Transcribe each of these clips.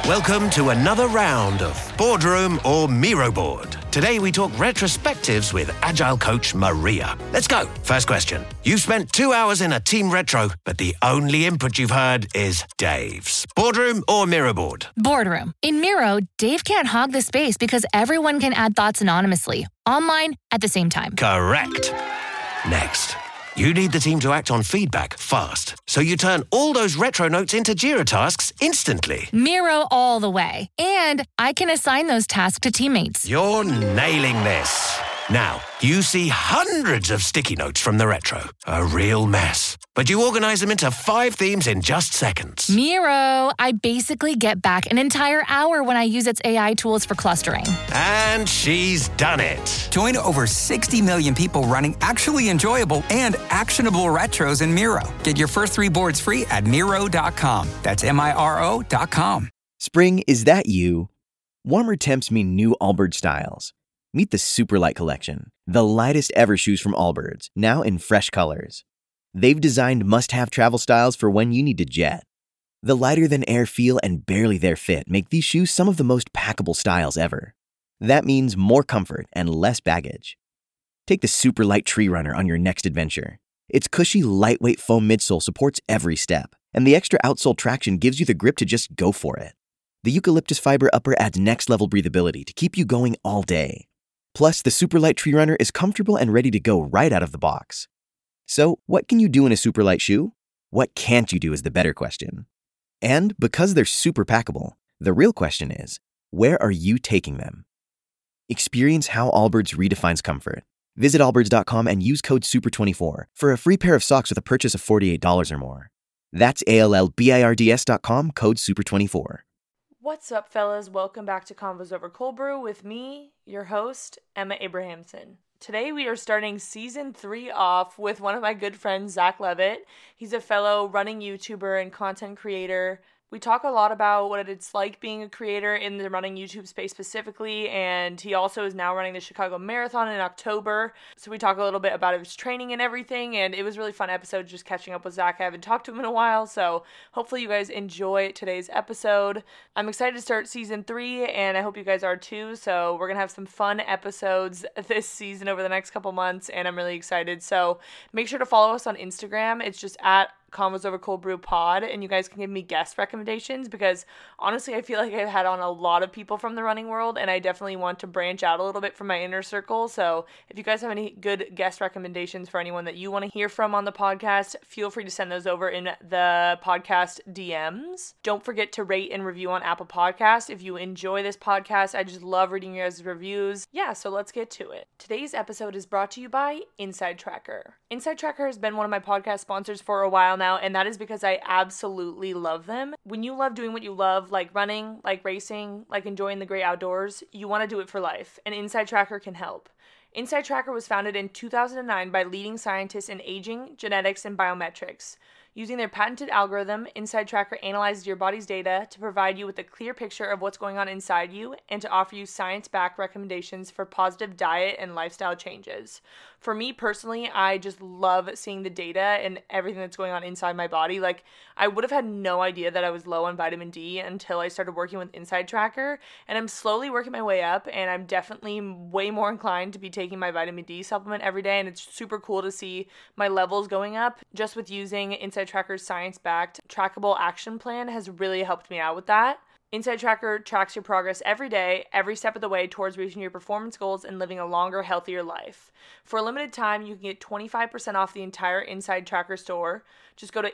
Welcome to another round of Boardroom or Miro Board. Today we talk retrospectives with Agile coach Maria. Let's go. First question. You've spent 2 hours in a team retro, but the only input you've heard is Dave's. Boardroom or Miro Board? Boardroom. In Miro, Dave can't hog the space because everyone can add thoughts anonymously, online, at the same time. Correct. Next. You need the team to act on feedback fast, so you turn all those retro notes into Jira tasks instantly. Miro all the way. And I can assign those tasks to teammates. You're nailing this. Now, you see hundreds of sticky notes from the retro. A real mess. But you organize them into 5 themes in just seconds. Miro, I basically get back an entire hour when I use its AI tools for clustering. And she's done it. Join over 60 million people running actually enjoyable and actionable retros in Miro. Get your first 3 boards free at Miro.com. That's Miro.com. Spring, is that you? Warmer temps mean new Allbirds styles. Meet the Superlight Collection, the lightest ever shoes from Allbirds, now in fresh colors. They've designed must-have travel styles for when you need to jet. The lighter-than-air feel and barely-there fit make these shoes some of the most packable styles ever. That means more comfort and less baggage. Take the Superlight Tree Runner on your next adventure. Its cushy, lightweight foam midsole supports every step, and the extra outsole traction gives you the grip to just go for it. The eucalyptus fiber upper adds next-level breathability to keep you going all day. Plus, the Superlight Tree Runner is comfortable and ready to go right out of the box. So, what can you do in a Superlight shoe? What can't you do is the better question. And because they're super packable, the real question is, where are you taking them? Experience how Allbirds redefines comfort. Visit allbirds.com and use code SUPER24 for a free pair of socks with a purchase of $48 or more. That's ALLBIRDS.com, code SUPER24. What's up, fellas? Welcome back to Convos Over Cold Brew with me, your host, Emma Abrahamson. Today we are starting Season 3 off with one of my good friends, Zach Levitt. He's a fellow running YouTuber and content creator. We talk a lot about what it's like being a creator in the running YouTube space specifically, and he also is now running the Chicago Marathon in October. So we talk a little bit about his training and everything, and it was a really fun episode just catching up with Zach. I haven't talked to him in a while, so hopefully you guys enjoy today's episode. I'm excited to start Season 3, and I hope you guys are too, so we're going to have some fun episodes this season over the next couple months, and I'm really excited. So make sure to follow us on Instagram. It's just at Convos Over Cold Brew Pod, and you guys can give me guest recommendations because honestly I feel like I've had on a lot of people from the running world, and I definitely want to branch out a little bit from my inner circle. So if you guys have any good guest recommendations for anyone that you want to hear from on the podcast, feel free to send those over in the podcast DMs. Don't forget to rate and review on Apple Podcasts. If you enjoy this podcast, I just love reading your guys' reviews. Yeah, so let's get to it. Today's episode is brought to you by Inside Tracker. Inside Tracker has been one of my podcast sponsors for a while now, and that is because I absolutely love them. When you love doing what you love, like running, like racing, like enjoying the great outdoors, you want to do it for life, and Inside Tracker can help. Inside Tracker was founded in 2009 by leading scientists in aging, genetics, and biometrics. Using their patented algorithm, Inside Tracker analyzes your body's data to provide you with a clear picture of what's going on inside you and to offer you science-backed recommendations for positive diet and lifestyle changes. For me personally, I just love seeing the data and everything that's going on inside my body. Like, I would have had no idea that I was low on vitamin D until I started working with Inside Tracker, and I'm slowly working my way up, and I'm definitely way more inclined to be taking my vitamin D supplement every day, and it's super cool to see my levels going up. Just with using Inside Tracker's science-backed trackable action plan has really helped me out with that. Inside Tracker tracks your progress every day, every step of the way towards reaching your performance goals and living a longer, healthier life. For a limited time, you can get 25% off the entire Inside Tracker store. Just go to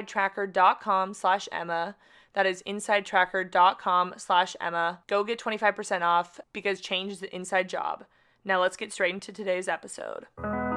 insidetracker.com/Emma. That is insidetracker.com/Emma. Go get 25% off because change is an inside job. Now let's get straight into today's episode.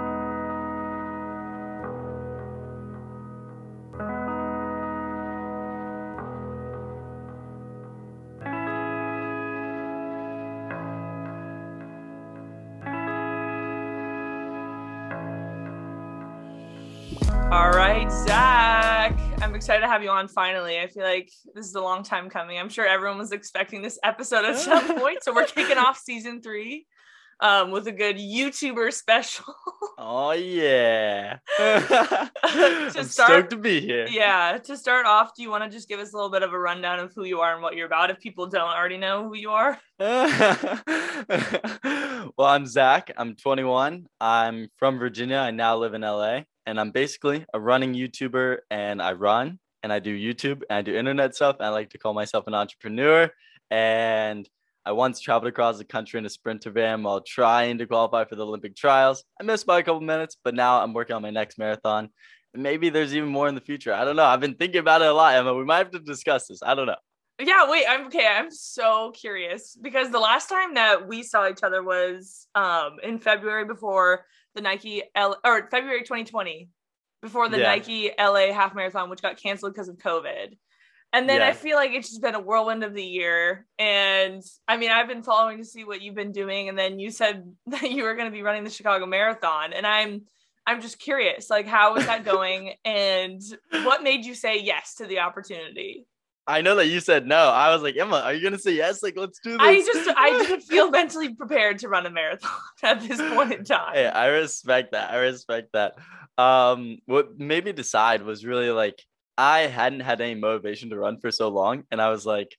All right, Zach, I'm excited to have you on finally. I feel like this is a long time coming. I'm sure everyone was expecting this episode at some point. So we're kicking off Season 3. with a good YouTuber special. Oh yeah. I'm stoked to be here. Yeah, to start off, do you want to just give us a little bit of a rundown of who you are and what you're about if people don't already know who you are? Well, I'm Zach. I'm 21. I'm from Virginia. I now live in LA, and I'm basically a running YouTuber, and I run and I do YouTube and I do internet stuff. And I like to call myself an entrepreneur. And I once traveled across the country in a sprinter van while trying to qualify for the Olympic trials. I missed by a couple minutes, but now I'm working on my next marathon. And maybe there's even more in the future. I don't know. I've been thinking about it a lot, Emma. We might have to discuss this. I don't know. Yeah, wait, I'm so curious because the last time that we saw each other was in February before the February 2020 before the Nike LA half marathon, which got canceled because of COVID. And then I feel like it's just been a whirlwind of the year. And I mean, I've been following to see what you've been doing. And then you said that you were going to be running the Chicago Marathon. And I'm just curious, like, how is that going? And what made you say yes to the opportunity? I know that you said no. I was like, Emma, are you going to say yes? Like, let's do this. I didn't feel mentally prepared to run a marathon at this point in time. Hey, I respect that. What made me decide was really like, I hadn't had any motivation to run for so long. And I was like,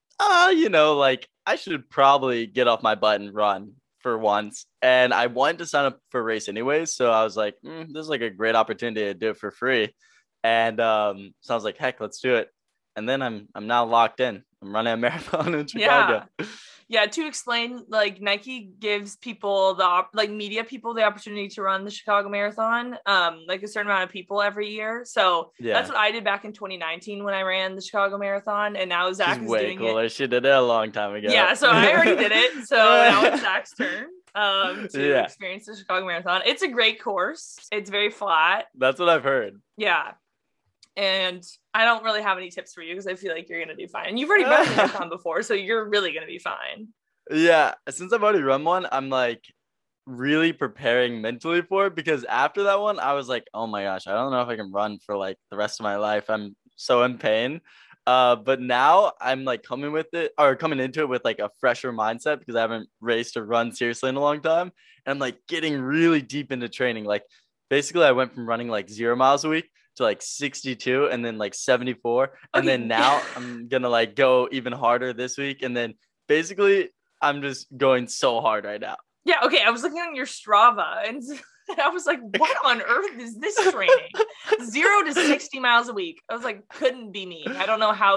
like I should probably get off my butt and run for once. And I wanted to sign up for a race anyways. So I was like, this is like a great opportunity to do it for free. And so I was like, heck, let's do it. And then I'm now locked in. I'm running a marathon in Chicago. Yeah. To explain, like Nike gives people media people the opportunity to run the Chicago Marathon, like a certain amount of people every year. So that's what I did back in 2019 when I ran the Chicago Marathon, and now Zach is doing cooler. it. She did it a long time ago. Yeah, so I already did it. So now it's Zach's turn to experience the Chicago Marathon. It's a great course. It's very flat. That's what I've heard. Yeah. And I don't really have any tips for you because I feel like you're going to do fine. And you've already run a marathon before, so you're really going to be fine. Yeah. Since I've already run one, I'm like really preparing mentally for it because after that one, I was like, oh my gosh, I don't know if I can run for like the rest of my life. I'm so in pain. But now I'm like coming into it with like a fresher mindset because I haven't raced or run seriously in a long time. And I'm like getting really deep into training. Like basically I went from running like 0 miles a week to like 62 and then like 74. And then now I'm going to like go even harder this week. And then basically I'm just going so hard right now. Yeah. Okay. I was looking on your Strava and I was like, what on earth is this training? 0 to 60 miles a week. I was like, couldn't be me. I don't know how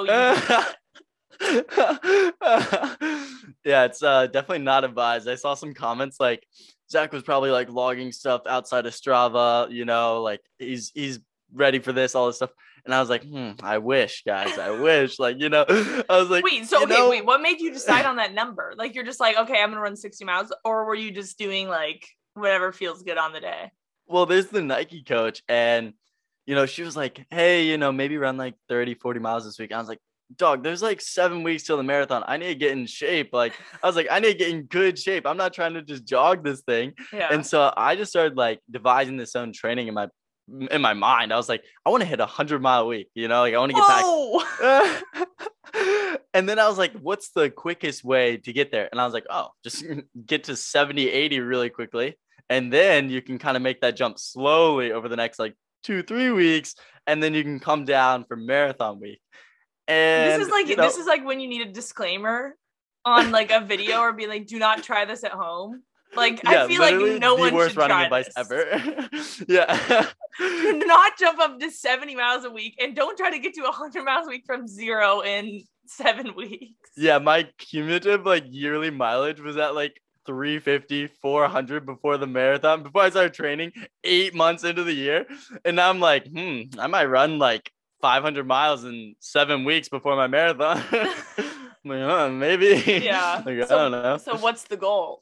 you do that. Yeah, it's definitely not advised. I saw some comments like Zach was probably like logging stuff outside of Strava, like he's ready for this, all this stuff. And I was like, I wish, guys, I wish, like, I was like, wait, what made you decide on that number? Like, you're just like, okay, I'm going to run 60 miles. Or were you just doing like whatever feels good on the day? Well, there's the Nike coach and, she was like, hey, maybe run like 30, 40 miles this week. I was like, dog, there's like 7 weeks till the marathon. I need to get in shape. Like, I was like, I need to get in good shape. I'm not trying to just jog this thing. Yeah. And so I just started like devising this own training in my mind. I was like, I want to hit 100-mile week, like I want to get back. And then I was like, what's the quickest way to get there? And I was like, oh, just get to 70, 80 really quickly. And then you can kind of make that jump slowly over the next like 2-3 weeks. And then you can come down for marathon week. And this is like when you need a disclaimer on like a video or be like, do not try this at home. Like, yeah, I feel like no one should try running advice ever. Yeah. Do not jump up to 70 miles a week and don't try to get to 100 miles a week from 0 in 7 weeks. Yeah, my cumulative like yearly mileage was at like 350, 400 before the marathon, before I started training 8 months into the year. And now I'm like, I might run like 500 miles in 7 weeks before my marathon. Like, maybe. Yeah. Like, I don't know. So what's the goal?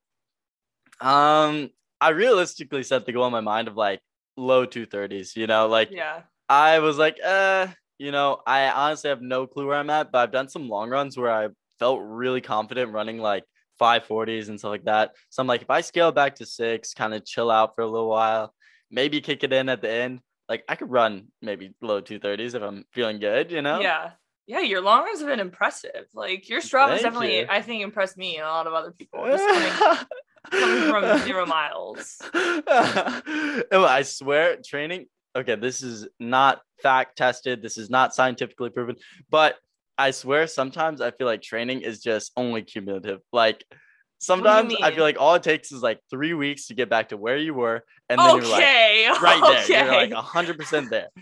I realistically set the goal in my mind of like low 230s, yeah. I was like, I honestly have no clue where I'm at, but I've done some long runs where I felt really confident running like 540s and stuff like that. So I'm like, if I scale back to 6, kind of chill out for a little while, maybe kick it in at the end, like I could run maybe low 230s if I'm feeling good, Yeah. Yeah, your long runs have been impressive. Like your Strava definitely, I think, impressed me and a lot of other people. coming from 0 miles. I swear, training. Okay, this is not fact tested. This is not scientifically proven, but I swear sometimes I feel like training is just only cumulative. Like sometimes I feel like all it takes is like 3 weeks to get back to where you were, and then you're like right there. You're like 100% there.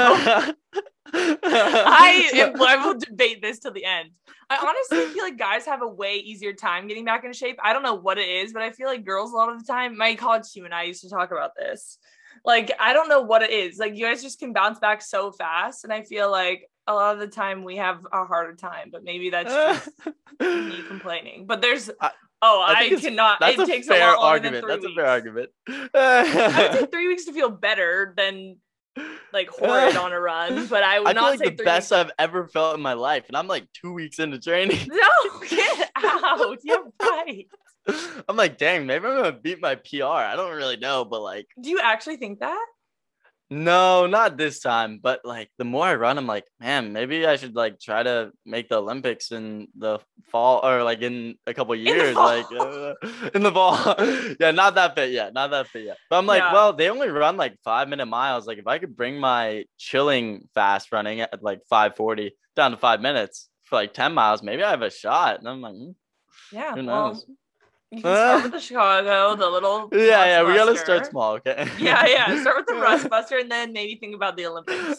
I will debate this till the end. I honestly feel like guys have a way easier time getting back into shape. I don't know what it is, but I feel like girls a lot of the time, my college team and I used to talk about this. Like, I don't know what it is. Like, you guys just can bounce back so fast. And I feel like a lot of the time we have a harder time, but maybe that's just me complaining. But there's, I cannot. That's it takes a fair a lot longer argument. than 3 That's weeks. a fair argument. I would take 3 weeks to feel better than like horrid on a run, but I would not feel like the best I've ever felt in my life, and I'm like 2 weeks into training. No, get out. You're right. I'm like, dang, maybe I'm gonna beat my PR. I don't really know, but like, do you actually think that? No, not this time. But like, the more I run, I'm like, man, maybe I should like try to make the Olympics in the fall, or like in a couple years, like in the fall. Yeah, not that fit yet. But I'm like, well, they only run like 5-minute miles. Like, if I could bring my chilling fast running at like 5:40 down to 5 minutes for like 10 miles, maybe I have a shot. And I'm like, yeah, who knows? You can start with the Chicago, the little yeah, we gotta buster. Start small, okay? Yeah. Start with the rust buster, and then maybe think about the Olympics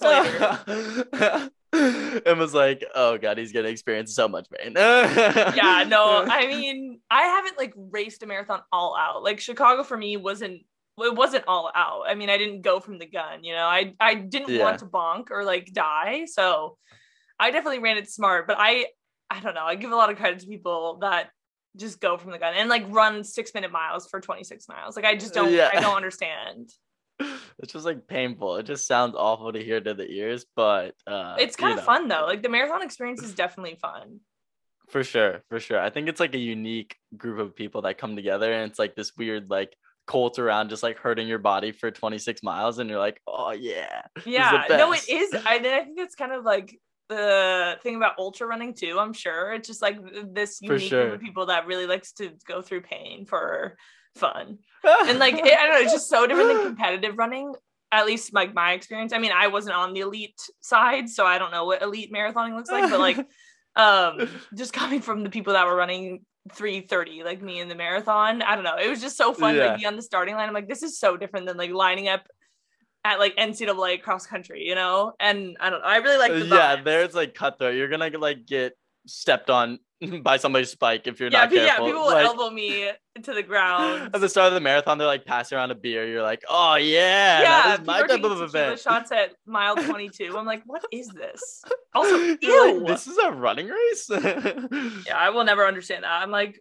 later. It was like, oh god, he's gonna experience so much pain. Yeah, no, I mean, I haven't like raced a marathon all out. Like Chicago for me wasn't all out. I mean, I didn't go from the gun, you know. I didn't want to bonk or like die, so I definitely ran it smart. But I don't know. I give a lot of credit to people that just go from the gun and like run 6-minute miles for 26 miles. Like, I just don't, I don't understand. It's just like painful. It just sounds awful to hear to the ears, but it's kind of fun though. Like, the marathon experience is definitely fun. For sure. I think it's like a unique group of people that come together, and it's like this weird like cult around just like hurting your body for 26 miles, and you're like, oh yeah. No, it is. I think it's kind of like the thing about ultra running too. I'm sure it's just like this unique group of people that really likes to go through pain for fun. And like, I don't know, it's just so different than competitive running, at least like my experience. I mean, I wasn't on the elite side, so I don't know what elite marathoning looks like, but like just coming from the people that were running 3:30 like me in the marathon, I don't know, it was just so fun to like, be on the starting line. I'm like, this is so different than like lining up at like NCAA cross country, you know. And I don't know, I really like the vibes. There's like cutthroat. You're gonna like get stepped on by somebody's spike if you're not careful. People will elbow me to the ground. At the start of the marathon, they're like passing around a beer. You're like, oh yeah, that is my type of event. Shots at mile 22. I'm like, what is this? Also, ew. Like, this is a running race. Yeah, I will never understand that. I'm like,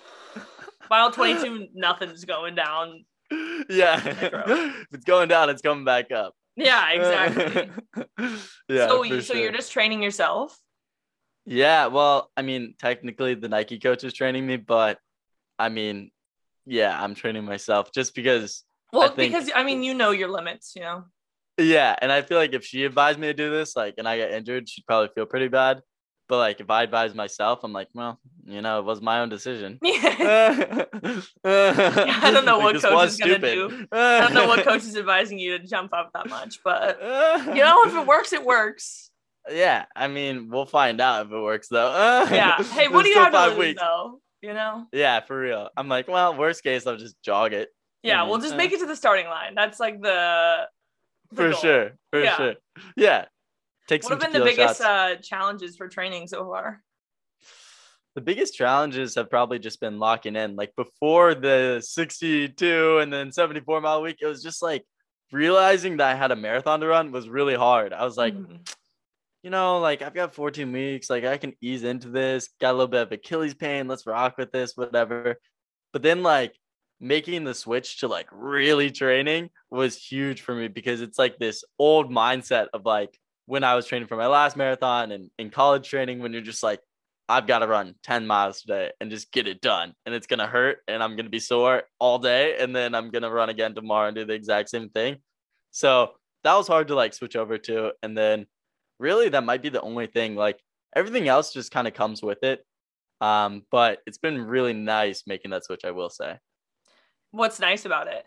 mile 22, nothing's going down. Yeah, if it's going down, it's coming back up. Yeah, exactly. Yeah. So you're just training yourself? Yeah, well, I mean, technically the Nike coach is training me, but I mean, yeah, I'm training myself just because. Well, because I mean, you know your limits, you know. Yeah, and I feel like if she advised me to do this, like, and I got injured, she'd probably feel pretty bad. But like, if I advise myself, I'm like, well, you know, it was my own decision. Yeah. I don't know what coach is gonna do. I don't know what coach is advising you to jump up that much, but you know, if it works, it works. Yeah, I mean, we'll find out if it works though. Yeah. Hey, what do you have to lose though? You know? Yeah, for real. I'm like, well, worst case, I'll just jog it. Yeah, we'll just make it to the starting line. That's like the for goal. Sure. Yeah. What have been the biggest challenges for training so far? The biggest challenges have probably just been locking in. Like before the 62 and then 74 mile week, it was just like realizing that I had a marathon to run was really hard. I was like, you know, like I've got 14 weeks, like I can ease into this, got a little bit of Achilles pain, let's rock with this, whatever. But then like making the switch to like really training was huge for me, because it's like this old mindset of like when I was training for my last marathon and in college training, when you're just like, I've got to run 10 miles today and just get it done. And it's going to hurt and I'm going to be sore all day. And then I'm going to run again tomorrow and do the exact same thing. So that was hard to like switch over to. And then really that might be the only thing, like everything else just kind of comes with it. But it's been really nice making that switch, I will say. What's nice about it?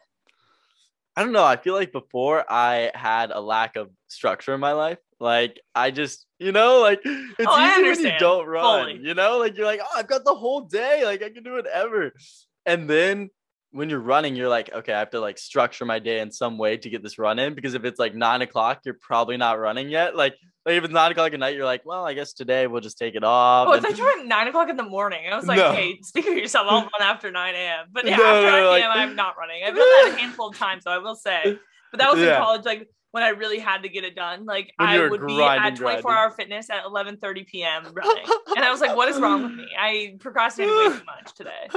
I don't know. I feel like before I had a lack of structure in my life. Like I just, like it's easy when you don't run, fully. Like you're like, oh, I've got the whole day. Like I can do whatever. And then when you're running, you're like, okay, I have to like structure my day in some way to get this run in, because if it's like 9:00, you're probably not running yet. Like if it's 9:00 at night, you're like, well, I guess today we'll just take it off. Oh, I thought you were at 9:00 in the morning. I was like, No. Hey, speak for yourself. I'll run after 9 a.m. But yeah, No, after 9 like- p.m., I'm not running. I've done that a handful of times, though, I will say. But that was in college, like when I really had to get it done. Like When you I were would be grinding, at 24-hour fitness at 11:30 p.m. running. And I was like, what is wrong with me? I procrastinated way too much today.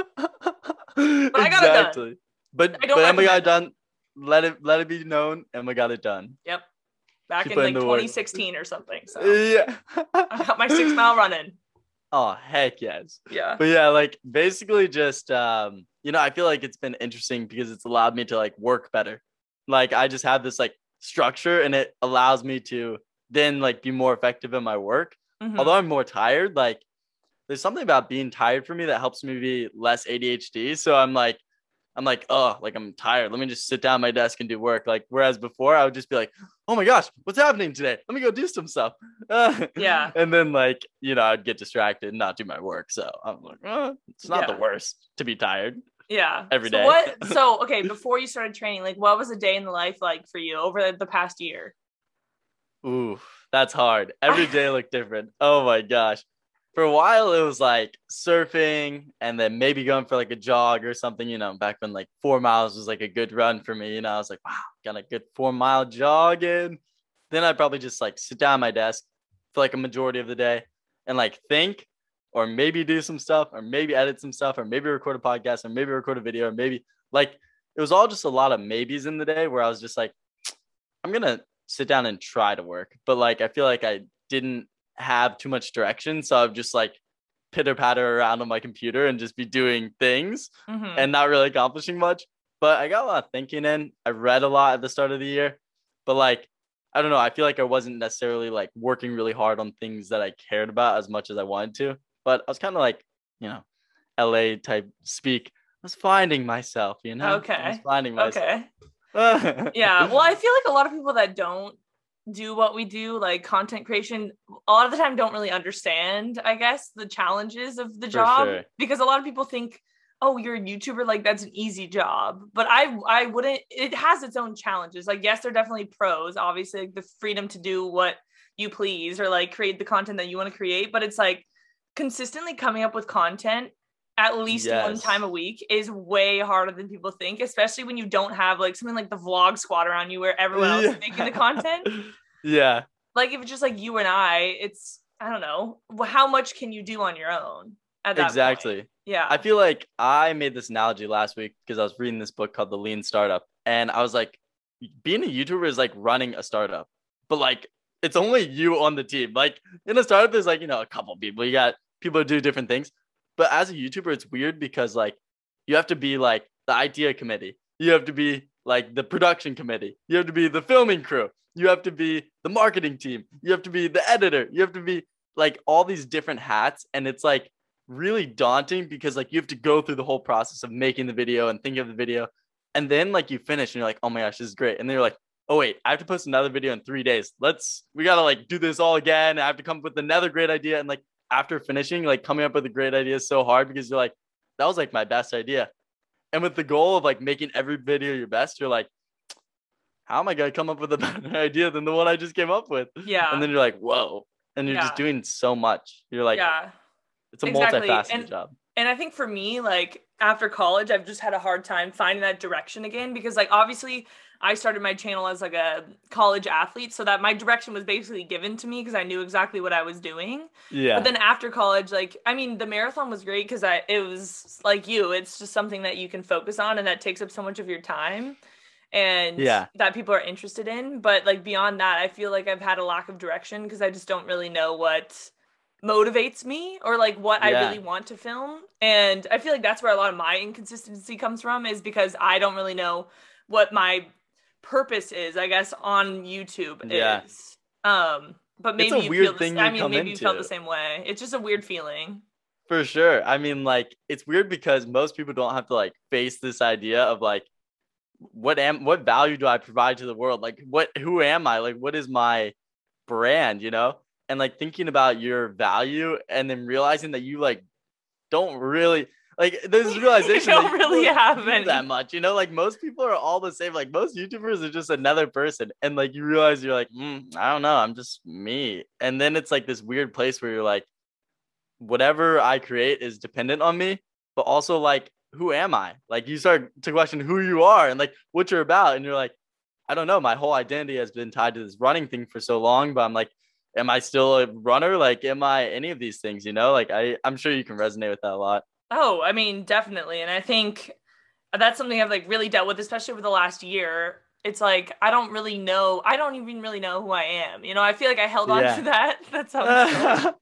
But I got it done. But I don't Emma got recommend it done. Let it be known, Emma got it done. Yep. Back She in put like in the work. 2016 or something. So Yeah. I got my 6 mile running. Oh, heck yes. Yeah. But yeah, like basically just I feel like it's been interesting because it's allowed me to like work better. Like I just have this like structure, and it allows me to then like be more effective in my work. Mhm. Although I'm more tired, like there's something about being tired for me that helps me be less ADHD. So I'm like, oh, like I'm tired. Let me just sit down at my desk and do work. Like, whereas before I would just be like, oh my gosh, what's happening today? Let me go do some stuff. Yeah. And then like, I'd get distracted and not do my work. So I'm like, it's not the worst to be tired. Yeah. Every so day. Okay, before you started training, like what was a day in the life like for you over the past year? Ooh, that's hard. Every day looked different. Oh my gosh. For a while, it was like surfing and then maybe going for like a jog or something, back when like 4 miles was like a good run for me. I was like, wow, got a good 4-mile jog in. Then I'd probably just like sit down at my desk for like a majority of the day and like think, or maybe do some stuff, or maybe edit some stuff, or maybe record a podcast, or maybe record a video, or maybe like it was all just a lot of maybes in the day where I was just like, I'm going to sit down and try to work. But like, I feel like I didn't have too much direction, so I'd just like pitter patter around on my computer and just be doing things and not really accomplishing much. But I got a lot of thinking in. I read a lot at the start of the year, but like I don't know, I feel like I wasn't necessarily like working really hard on things that I cared about as much as I wanted to. But I was kind of like, LA type speak. I was finding myself, Okay. I was finding myself. Okay. Yeah. Well, I feel like a lot of people that don't do what we do, like content creation, a lot of the time don't really understand, I guess, the challenges of the job. Sure. Because a lot of people think, oh, you're a YouTuber, like that's an easy job. But I wouldn't, it has its own challenges. Like, yes, there are definitely pros, obviously, like the freedom to do what you please or like create the content that you want to create. But it's like consistently coming up with content at least one time a week is way harder than people think, especially when you don't have like something like the vlog squad around you where everyone else is making the content. Yeah. Like if it's just like you and I don't know, how much can you do on your own at that Exactly. point? Yeah. I feel like I made this analogy last week because I was reading this book called The Lean Startup, and I was like, being a YouTuber is like running a startup, but like it's only you on the team. Like in a startup, there's like, a couple people, you got people who do different things. But as a YouTuber, it's weird because like you have to be like the idea committee. You have to be like the production committee. You have to be the filming crew. You have to be the marketing team. You have to be the editor. You have to be like all these different hats. And it's like really daunting because like you have to go through the whole process of making the video and thinking of the video. And then like you finish and you're like, oh my gosh, this is great. And then you're like, oh wait, I have to post another video in 3 days. We got to like do this all again. I have to come up with another great idea. And like, after finishing, like coming up with a great idea is so hard because you're like, that was like my best idea. And with the goal of like making every video your best, you're like, how am I going to come up with a better idea than the one I just came up with? Yeah. And then you're like, whoa. And you're just doing so much. You're like, it's a multifaceted job. And I think for me, like after college, I've just had a hard time finding that direction again because like obviously I started my channel as like a college athlete, so that my direction was basically given to me because I knew exactly what I was doing. Yeah. But then after college, like, I mean, the marathon was great because it was like it's just something that you can focus on and that takes up so much of your time and that people are interested in. But like beyond that, I feel like I've had a lack of direction because I just don't really know what motivates me or like what I really want to film. And I feel like that's where a lot of my inconsistency comes from is because I don't really know what my purpose is, I guess, on YouTube is. But maybe it's a you weird feel thing I mean, come maybe you felt into. the same way. It's just a weird feeling. For sure. I mean, like, it's weird because most people don't have to like face this idea of like, what value do I provide to the world? Like, who am I? Like, what is my brand, you know? And like thinking about your value and then realizing that you like don't really like this realization You don't really have any that much, you know? Like most people are all the same. Like most YouTubers are just another person, and like you realize you're like, I don't know, I'm just me. And then it's like this weird place where you're like, whatever I create is dependent on me, but also like, who am I? Like you start to question who you are and like what you're about, and you're like, I don't know, my whole identity has been tied to this running thing for so long, but I'm like, am I still a runner? Like, am I any of these things, you know? Like I'm sure you can resonate with that a lot. Oh, I mean, definitely. And I think that's something I've like really dealt with, especially over the last year. It's like, I don't even really know who I am. You know, I feel like I held on to that. That sounds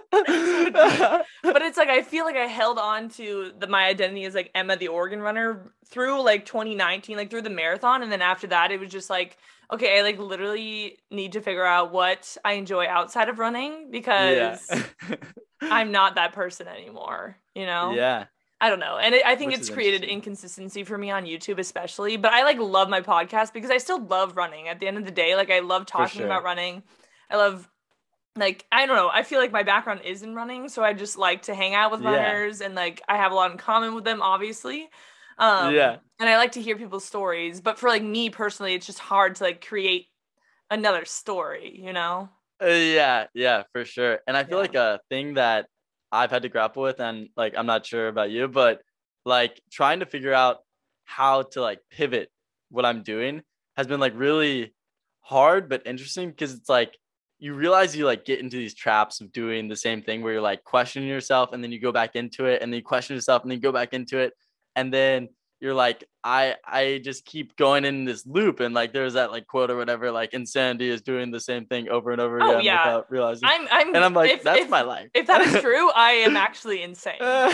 silly. But it's like, I feel like I held on to my identity as like Emma, the Oregon runner through like 2019, like through the marathon. And then after that, it was just like, okay, I like literally need to figure out what I enjoy outside of running because I'm not that person anymore, you know? Yeah. I don't know. And I think it's created inconsistency for me on YouTube, especially. But I like love my podcast because I still love running. At the end of the day, like I love talking about running. I love, like, I don't know. I feel like my background is in running. So I just like to hang out with runners and like I have a lot in common with them, obviously. And I like to hear people's stories. But for like me personally, it's just hard to like create another story, you know? Yeah, for sure. And I feel like a thing that I've had to grapple with, and like I'm not sure about you, but like trying to figure out how to like pivot what I'm doing has been like really hard but interesting, because it's like you realize you like get into these traps of doing the same thing where you're like questioning yourself and then you go back into it and then you question yourself and then you go back into it, and then you're like, I just keep going in this loop, and like there's that like quote or whatever, like insanity is doing the same thing over and over again without realizing. I'm like, that's my life. If that is true, I am actually insane.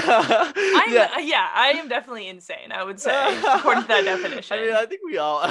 I am definitely insane, I would say, according to that definition. I mean, I think we all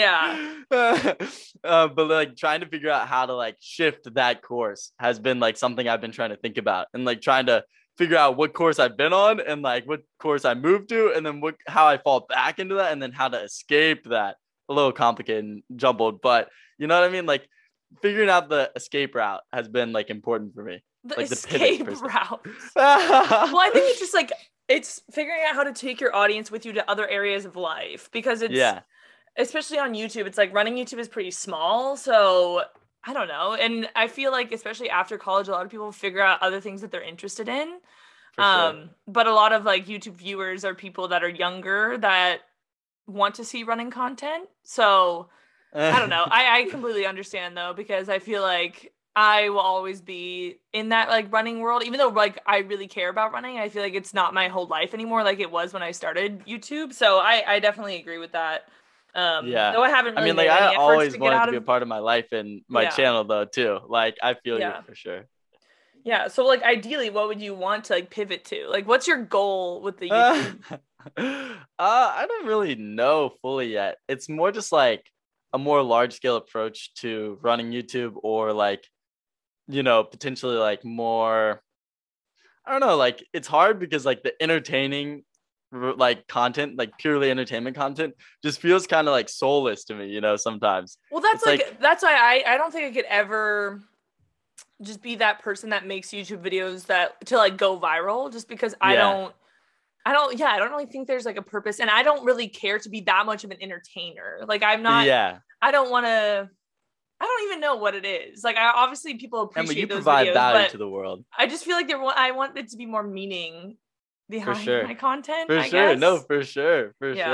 but like trying to figure out how to like shift that course has been like something I've been trying to think about, and like trying to figure out what course I've been on and like what course I moved to, and then how I fall back into that, and then how to escape that. A little complicated and jumbled, but you know what I mean? Like figuring out the escape route has been like important for me. The like escape route. Well, I think it's just like, it's figuring out how to take your audience with you to other areas of life, because it's especially on YouTube, it's like running YouTube is pretty small. So I don't know. And I feel like, especially after college, a lot of people figure out other things that they're interested in. Sure. But a lot of like YouTube viewers are people that are younger that want to see running content. So I don't know. I completely understand though, because I feel like I will always be in that like running world, even though like I really care about running. I feel like it's not my whole life anymore, like it was when I started YouTube. So I definitely agree with that. Though I haven't really made any I always wanted to be of a part of my life and my channel though too. Like I feel you for sure. Yeah. So like ideally, what would you want to like pivot to? Like what's your goal with the YouTube? I don't really know fully yet. It's more just like a more large scale approach to running YouTube, or like, you know, potentially like more, I don't know, like it's hard because like the entertaining like content, like purely entertainment content, just feels kind of like soulless to me, you know, sometimes. Well, that's like that's why I don't think I could ever just be that person that makes YouTube videos that to like go viral, just because I don't really think there's like a purpose, and I don't really care to be that much of an entertainer. Like I'm not, I don't even know what it is. Like obviously people appreciate you those provide videos, value to the world. I just feel like I want it to be more meaning behind my content. For sure.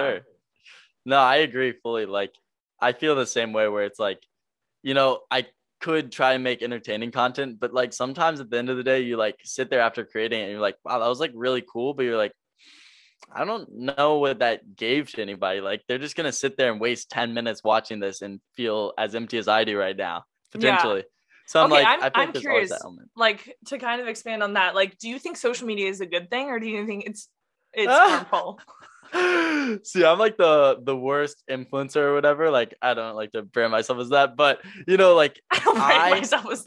No, I agree fully. Like I feel the same way, where it's like, you know, I could try and make entertaining content, but like sometimes at the end of the day, you like sit there after creating it and you're like, wow, that was like really cool, but you're like, I don't know what that gave to anybody. Like they're just gonna sit there and waste 10 minutes watching this and feel as empty as I do right now, potentially. So I'm curious, like to kind of expand on that. Like, do you think social media is a good thing, or do you think it's harmful? See, I'm like the worst influencer or whatever. Like, I don't like to brand myself as that, but you know, like I don't brand myself as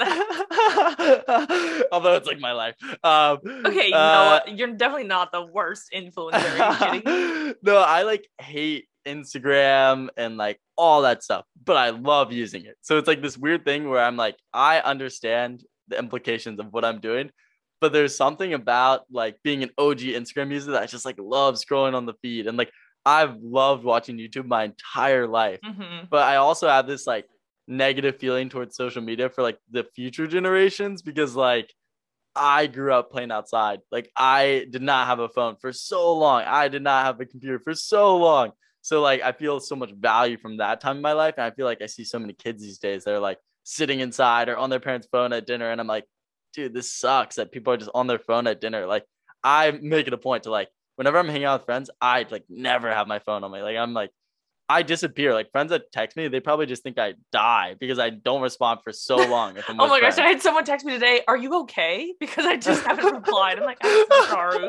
that. although it's like my life. Okay, no, you're definitely not the worst influencer. Are you kidding me? No, I like hate Instagram and like all that stuff, but I love using it. So it's like this weird thing where I'm like, I understand the implications of what I'm doing, but there's something about like being an OG Instagram user that I just like love scrolling on the feed. And like, I've loved watching YouTube my entire life, but I also have this like negative feeling towards social media for like the future generations, because like I grew up playing outside. Like I did not have a phone for so long. I did not have a computer for so long. So like, I feel so much value from that time in my life. And I feel like I see so many kids these days that are like sitting inside or on their parents' phone at dinner. And I'm like, dude, this sucks that people are just on their phone at dinner. Like I make it a point to like, whenever I'm hanging out with friends, I like never have my phone on me. Like I'm like, I disappear. Like friends that text me, they probably just think I die because I don't respond for so long. If I'm Oh my friends. gosh, I had someone text me today, "Are you okay?" Because I just haven't replied. I'm like, I'm so sorry.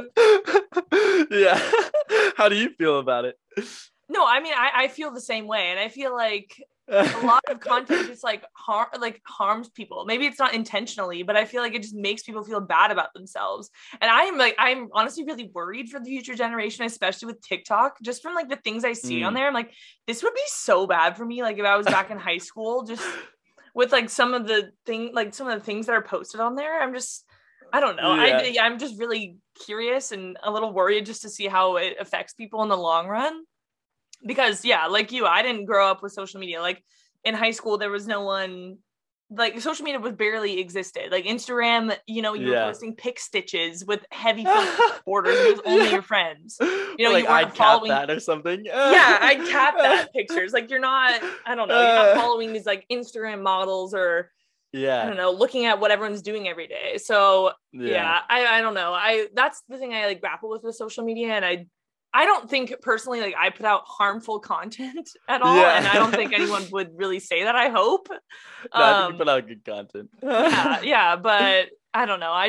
Yeah. How do you feel about it? No, I mean, I feel the same way. And I feel like a lot of content just like harms people. Maybe it's not intentionally, but I feel like it just makes people feel bad about themselves. And I'm honestly really worried for the future generation, especially with TikTok, just from like the things I see on there. I'm like, this would be so bad for me. Like if I was back in high school, just with like some of the things that are posted on there, I don't know. Yeah. I'm just really curious and a little worried just to see how it affects people in the long run. Because yeah, like you, I didn't grow up with social media. Like in high school, there was no one, like social media was barely existed. Like Instagram, you know, you were posting pic stitches with heavy borders. It was only your friends. You know, like you weren't I'd following cap that or something. Yeah, I'd cap that pictures. Like you're not, I don't know, you're not following these like Instagram models or I don't know, looking at what everyone's doing every day. So yeah, I don't know. That's the thing I like grapple with social media, and I don't think personally like I put out harmful content at all, and I don't think anyone would really say that. I hope. No, I think you put out good content. yeah, but I don't know.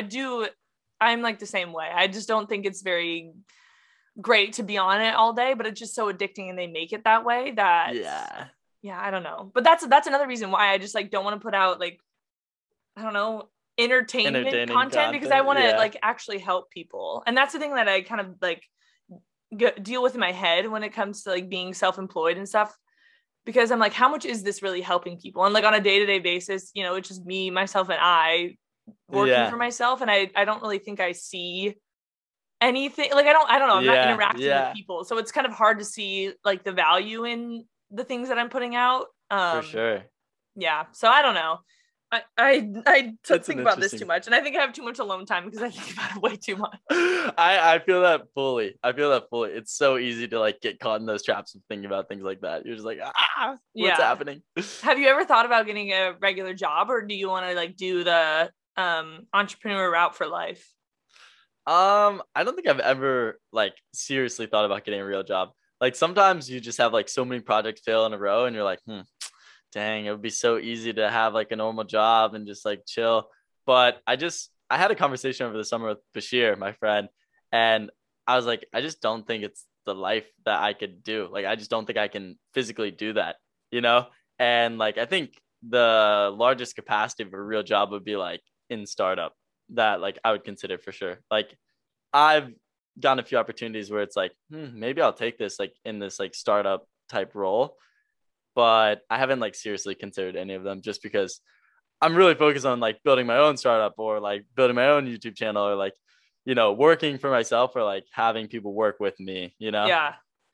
I'm like the same way. I just don't think it's very great to be on it all day, but it's just so addicting, and they make it that way that I don't know. But that's another reason why I just like don't want to put out like, I don't know, entertainment content, because I want to like actually help people. And that's the thing that I kind of like deal with in my head when it comes to like being self-employed and stuff, because I'm like, how much is this really helping people? And like on a day-to-day basis, you know, it's just me, myself, and I working for myself, and I don't really think I see anything. Like I don't know, I'm not interacting with people, so it's kind of hard to see like the value in the things that I'm putting out. For sure. Yeah, so I don't know. I think about this too much, and I think I have too much alone time because I think about it way too much. I feel that fully. It's so easy to like get caught in those traps of thinking about things like that. You're just like, what's happening? Have you ever thought about getting a regular job, or do you want to like do the entrepreneur route for life? I don't think I've ever like seriously thought about getting a real job. Like sometimes you just have like so many projects fail in a row, and you're like, dang, it would be so easy to have like a normal job and just like chill. But I had a conversation over the summer with Bashir, my friend, and I was like, I just don't think it's the life that I could do. Like, I just don't think I can physically do that, you know? And like, I think the largest capacity of a real job would be like in startup, that like I would consider for sure. Like I've gotten a few opportunities where it's like, maybe I'll take this like in this like startup type role. But I haven't like seriously considered any of them, just because I'm really focused on like building my own startup, or like building my own YouTube channel, or like, you know, working for myself, or like having people work with me, you know? Yeah.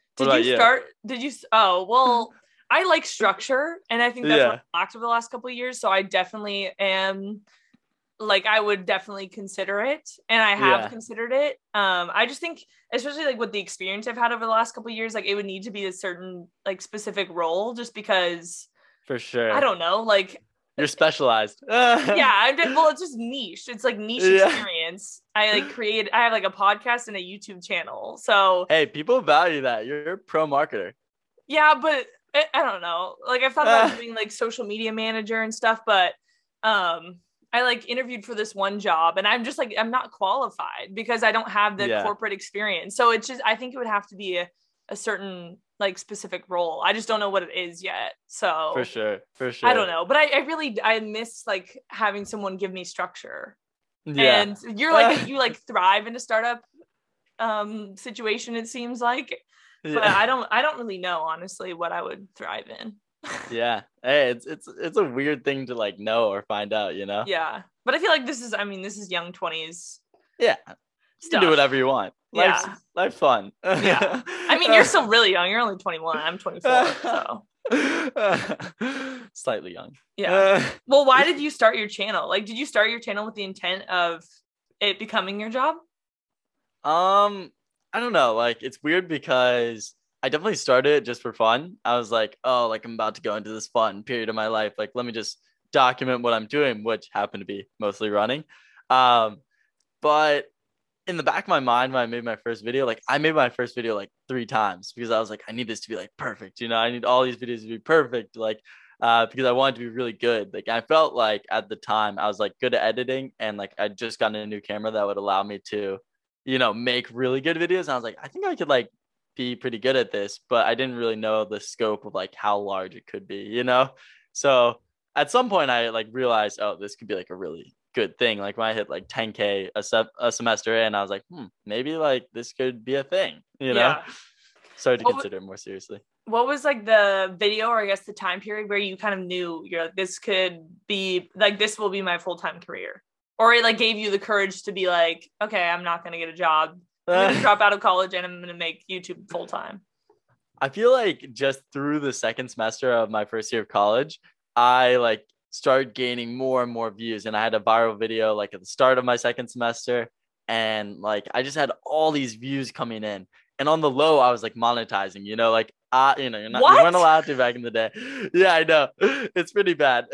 I like structure, and I think that's what I lacked over the last couple of years. So I definitely am like, I would definitely consider it, and I have considered it. I just think, especially like with the experience I've had over the last couple of years, like it would need to be a certain like specific role, just because for sure, I don't know, like you're specialized. It's just niche. It's like niche experience. I have like a podcast and a YouTube channel. So hey, people value that. You're a pro marketer. Yeah, but I don't know. Like I've thought about doing like social media manager and stuff, but I like interviewed for this one job, and I'm just like, I'm not qualified because I don't have the corporate experience. So it's just, I think it would have to be a certain like specific role. I just don't know what it is yet. So For sure. I don't know, but I miss like having someone give me structure. Yeah. And you're like you like thrive in a startup situation, it seems like. But I don't really know honestly what I would thrive in. Yeah. Hey, it's a weird thing to like know or find out, you know? Yeah. But I feel like this is young 20s. Yeah. You can do whatever you want. Life's fun. Yeah. I mean, you're still really young. You're only 21. I'm 24. So slightly young. Yeah. Well, why did you start your channel? Like, did you start your channel with the intent of it becoming your job? I don't know. Like, it's weird because I definitely started it just for fun. I was like, oh, like I'm about to go into this fun period of my life. Like, let me just document what I'm doing, which happened to be mostly running. But in the back of my mind, when I made my first video, like I made my first video like 3 times because I was like, I need this to be like perfect. You know, I need all these videos to be perfect. Like, because I wanted to be really good. Like, I felt like at the time I was like good at editing, and like I just gotten a new camera that would allow me to, you know, make really good videos. And I was like, I think I could like be pretty good at this, but I didn't really know the scope of like how large it could be, you know? So at some point I like realized, oh, this could be like a really good thing. Like when I hit like 10K a semester in, I was like, maybe like this could be a thing, you know? Yeah. Started to consider it more seriously. What was like the video, or I guess the time period where you kind of knew you're like, this could be like, this will be my full-time career? Or it like gave you the courage to be like, okay, I'm not going to get a job. I'm going to drop out of college and I'm going to make YouTube full-time. I feel like just through the second semester of my first year of college, I like started gaining more and more views, and I had a viral video like at the start of my second semester, and like I just had all these views coming in, and on the low I was like monetizing, you know, like you know, you weren't allowed to back in the day. Yeah, I know, it's pretty bad.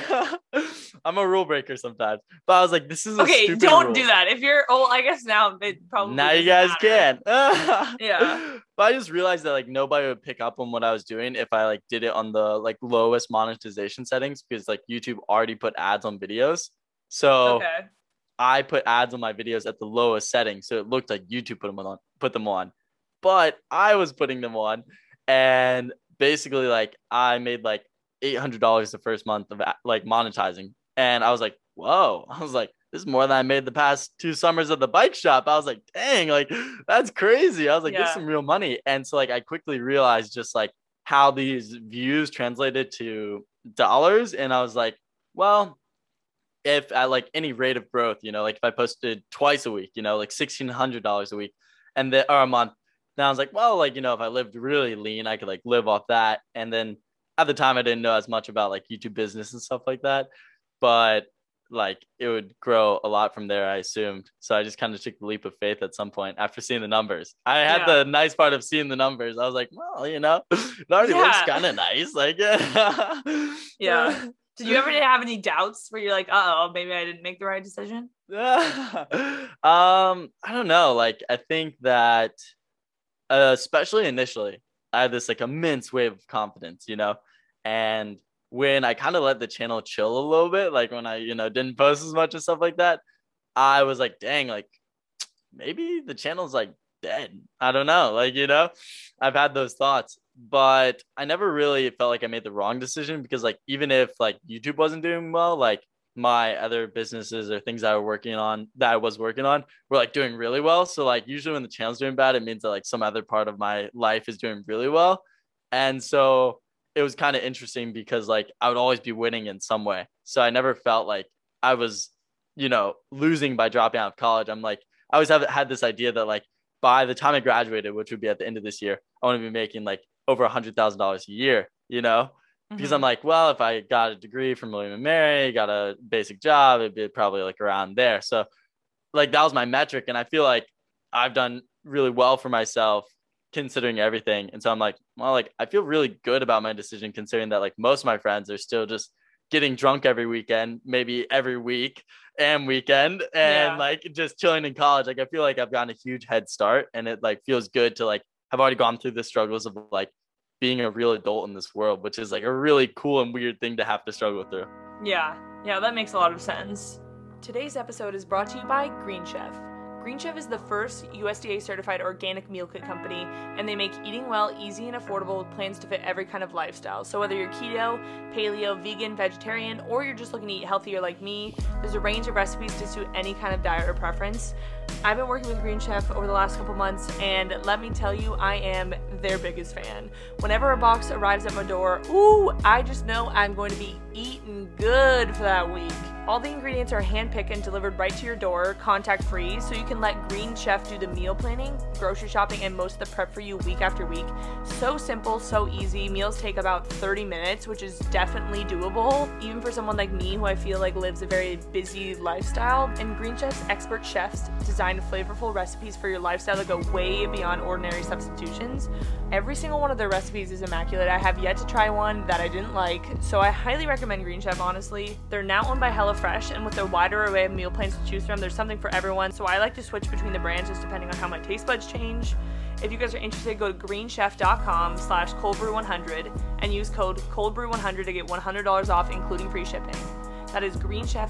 I'm a rule breaker sometimes, but I was like, this is okay, stupid don't rule. do that. If you're I guess now it probably now you guys matter. can. Yeah. But I just realized that like nobody would pick up on what I was doing if I like did it on the like lowest monetization settings, because like YouTube already put ads on videos. So okay. I put ads on my videos at the lowest setting, so it looked like YouTube put them on. But I was putting them on, and basically like I made like $800 the first month of like monetizing, and I was like, whoa. I was like, this is more than I made the past 2 summers at the bike shop. I was like, dang, like that's crazy. I was like, this is some real money. And so like I quickly realized just like how these views translated to dollars. And I was like, well, if at like any rate of growth, you know, like if I posted twice a week, you know, like $1,600 a week or a month, then I was like, well, like, you know, if I lived really lean, I could like live off that. And then at the time I didn't know as much about like YouTube business and stuff like that, but like it would grow a lot from there, I assumed. So I just kind of took the leap of faith at some point after seeing the numbers. I had the nice part of seeing the numbers. I was like, well, you know, it already looks kind of nice. Like, yeah. Did you ever have any doubts where you're like, maybe I didn't make the right decision? I don't know. Like, I think that especially initially, I had this like immense wave of confidence, you know, and when I kind of let the channel chill a little bit, like when I, you know, didn't post as much and stuff like that, I was like, dang, like maybe the channel's like dead. I don't know. Like, you know, I've had those thoughts, but I never really felt like I made the wrong decision, because like, even if like YouTube wasn't doing well, like my other businesses or things that I was working on were like doing really well. So like usually when the channel's doing bad, it means that like some other part of my life is doing really well. And so it was kind of interesting because like I would always be winning in some way. So I never felt like I was, you know, losing by dropping out of college. I'm like, I always had this idea that like by the time I graduated, which would be at the end of this year, I want to be making like over $100,000 a year, you know, because I'm like, well, if I got a degree from William & Mary, got a basic job, it'd be probably like around there. So like that was my metric. And I feel like I've done really well for myself considering everything. And so I'm like, well, like I feel really good about my decision, considering that like most of my friends are still just getting drunk every weekend, maybe every week and weekend, and like just chilling in college. Like I feel like I've gotten a huge head start, and it like feels good to like have already gone through the struggles of like being a real adult in this world, which is like a really cool and weird thing to have to struggle through. Yeah, that makes a lot of sense. Today's episode is brought to you by Green Chef. Green Chef is the first USDA certified organic meal kit company, and they make eating well easy and affordable with plans to fit every kind of lifestyle. So whether you're keto, paleo, vegan, vegetarian, or you're just looking to eat healthier like me, there's a range of recipes to suit any kind of diet or preference. I've been working with Green Chef over the last couple months, and let me tell you, I am their biggest fan. Whenever a box arrives at my door, I just know I'm going to be eating good for that week. All the ingredients are hand-picked and delivered right to your door, contact-free, so you can let Green Chef do the meal planning, grocery shopping, and most of the prep for you week after week. So simple, so easy. Meals take about 30 minutes, which is definitely doable, even for someone like me who I feel like lives a very busy lifestyle. And Green Chef's expert chefs designed flavorful recipes for your lifestyle that go way beyond ordinary substitutions. Every single one of their recipes is immaculate. I have yet to try one that I didn't like, so I highly recommend Green Chef, honestly. They're now owned by HelloFresh, and with their wider array of meal plans to choose from, there's something for everyone, so I like to switch between the brands just depending on how my taste buds change. If you guys are interested, go to greenchef.com/coldbrew100 and use code coldbrew100 to get $100 off, including free shipping. That is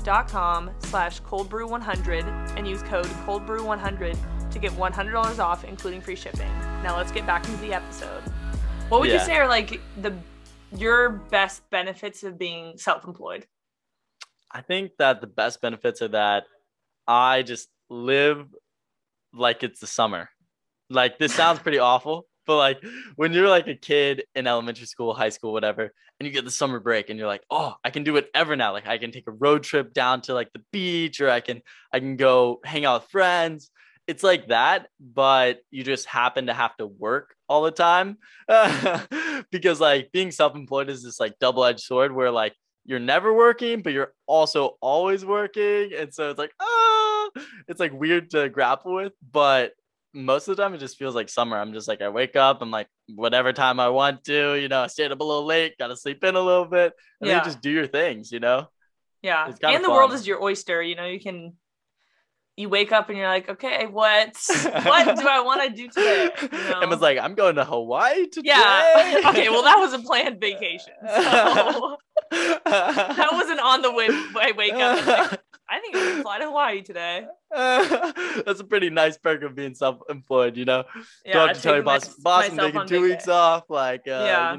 greenchef.com/coldbrew100 and use code coldbrew100 to get $100 off, including free shipping. Now let's get back into the episode. What would you say are like your best benefits of being self-employed? I think that the best benefits are that I just live like it's the summer. Like, this sounds pretty awful, but like when you're like a kid in elementary school, high school, whatever, and you get the summer break and you're like, oh, I can do whatever now. Like, I can take a road trip down to like the beach, or I can go hang out with friends. It's like that, but you just happen to have to work all the time because like being self-employed is this like double-edged sword where like you're never working, but you're also always working. And so it's like, it's like weird to grapple with, but most of the time it just feels like summer. I'm just like, I wake up, I'm like, whatever time I want to, I stayed up a little late, got to sleep in a little bit, and then you just do your things, Yeah. And the world is your oyster, you wake up and you're like, okay, what do I want to do today? Emma's like, I'm going to Hawaii today. Yeah. Okay, well, that was a planned vacation. So that wasn't on the way I wake up. Like, I think I'm going to fly to Hawaii today. That's a pretty nice perk of being self-employed, Yeah, don't have to tell your boss, I'm taking 2 weeks off. Like, Yeah,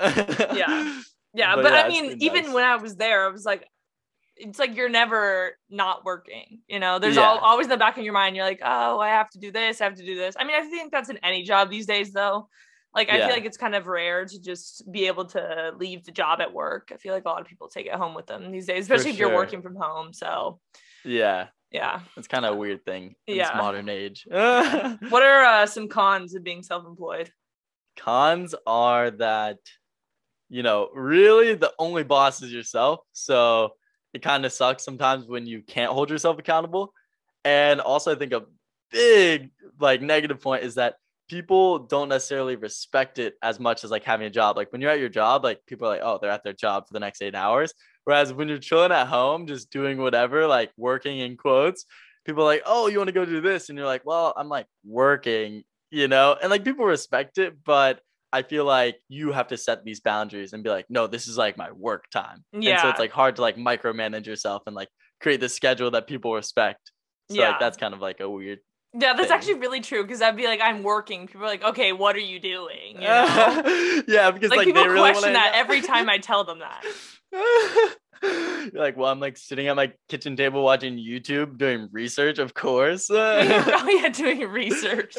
but I mean, even when I was there, I was like, it's like you're never not working, there's always in the back of your mind, you're like, oh, I have to do this, I have to do this. I mean, I think that's in any job these days, though. Like, I feel like it's kind of rare to just be able to leave the job at work. I feel like a lot of people take it home with them these days, especially if you're working from home. So yeah, it's kind of a weird thing in this modern age. What are some cons of being self-employed? Cons are that, really the only boss is yourself. So it kind of sucks sometimes when you can't hold yourself accountable. And also, I think a big like negative point is that people don't necessarily respect it as much as like having a job. Like, when you're at your job, like, people are like, oh, they're at their job for the next 8 hours. Whereas when you're chilling at home, just doing whatever, like working in quotes, people are like, oh, you want to go do this? And you're like, well, I'm like working, and like people respect it, but I feel like you have to set these boundaries and be like, no, this is like my work time. Yeah. And so it's like hard to like micromanage yourself and like create the schedule that people respect. So like that's kind of like a weird that's thing. Actually really true, because I'd be like, I'm working. People are like, okay, what are you doing? Yeah, because like people they really question that every time I tell them that. You're like, well, I'm like sitting at my kitchen table watching YouTube, doing research, of course. Doing research.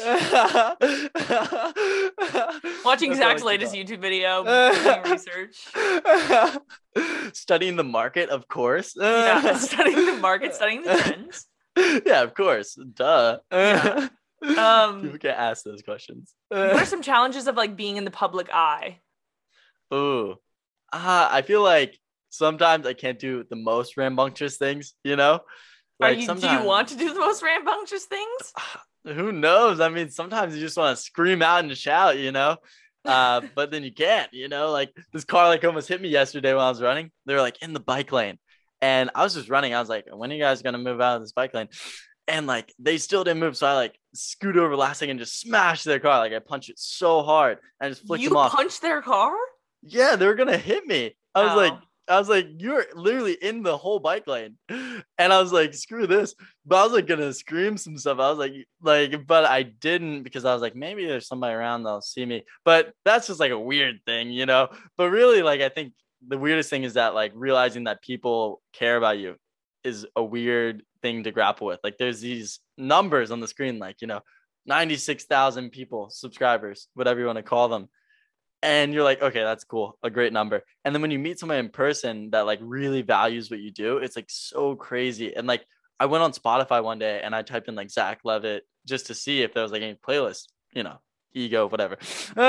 Watching Zach's latest YouTube video, doing research. Studying the market, of course. Studying the market, studying the trends. Yeah, of course. Duh. Yeah. People get asked those questions. What are some challenges of like being in the public eye? I feel like sometimes I can't do the most rambunctious things, Like, do you want to do the most rambunctious things? Who knows? I mean, sometimes you just want to scream out and shout, but then you can't, like this car like almost hit me yesterday when I was running. They were like in the bike lane. And I was just running. I was like, when are you guys going to move out of this bike lane? And like, they still didn't move. So I like scoot over last thing and just smashed their car. Like, I punched it so hard and I just flicked them off. You punched their car? Yeah, they were going to hit me. I was like, I was like, you're literally in the whole bike lane. And I was like, screw this. But I was like gonna scream some stuff. I was like, but I didn't, because I was like, maybe there's somebody around that'll see me. But that's just like a weird thing, you know? But really, like, I think the weirdest thing is that, like, realizing that people care about you is a weird thing to grapple with. Like, there's these numbers on the screen, like, you know, 96,000 people, subscribers, whatever you want to call them. And you're like, okay, that's cool. A great number. And then when you meet somebody in person that like really values what you do, it's like so crazy. And like, I went on Spotify one day and I typed in like Zach Levitt just to see if there was like any playlist, you know, ego, whatever.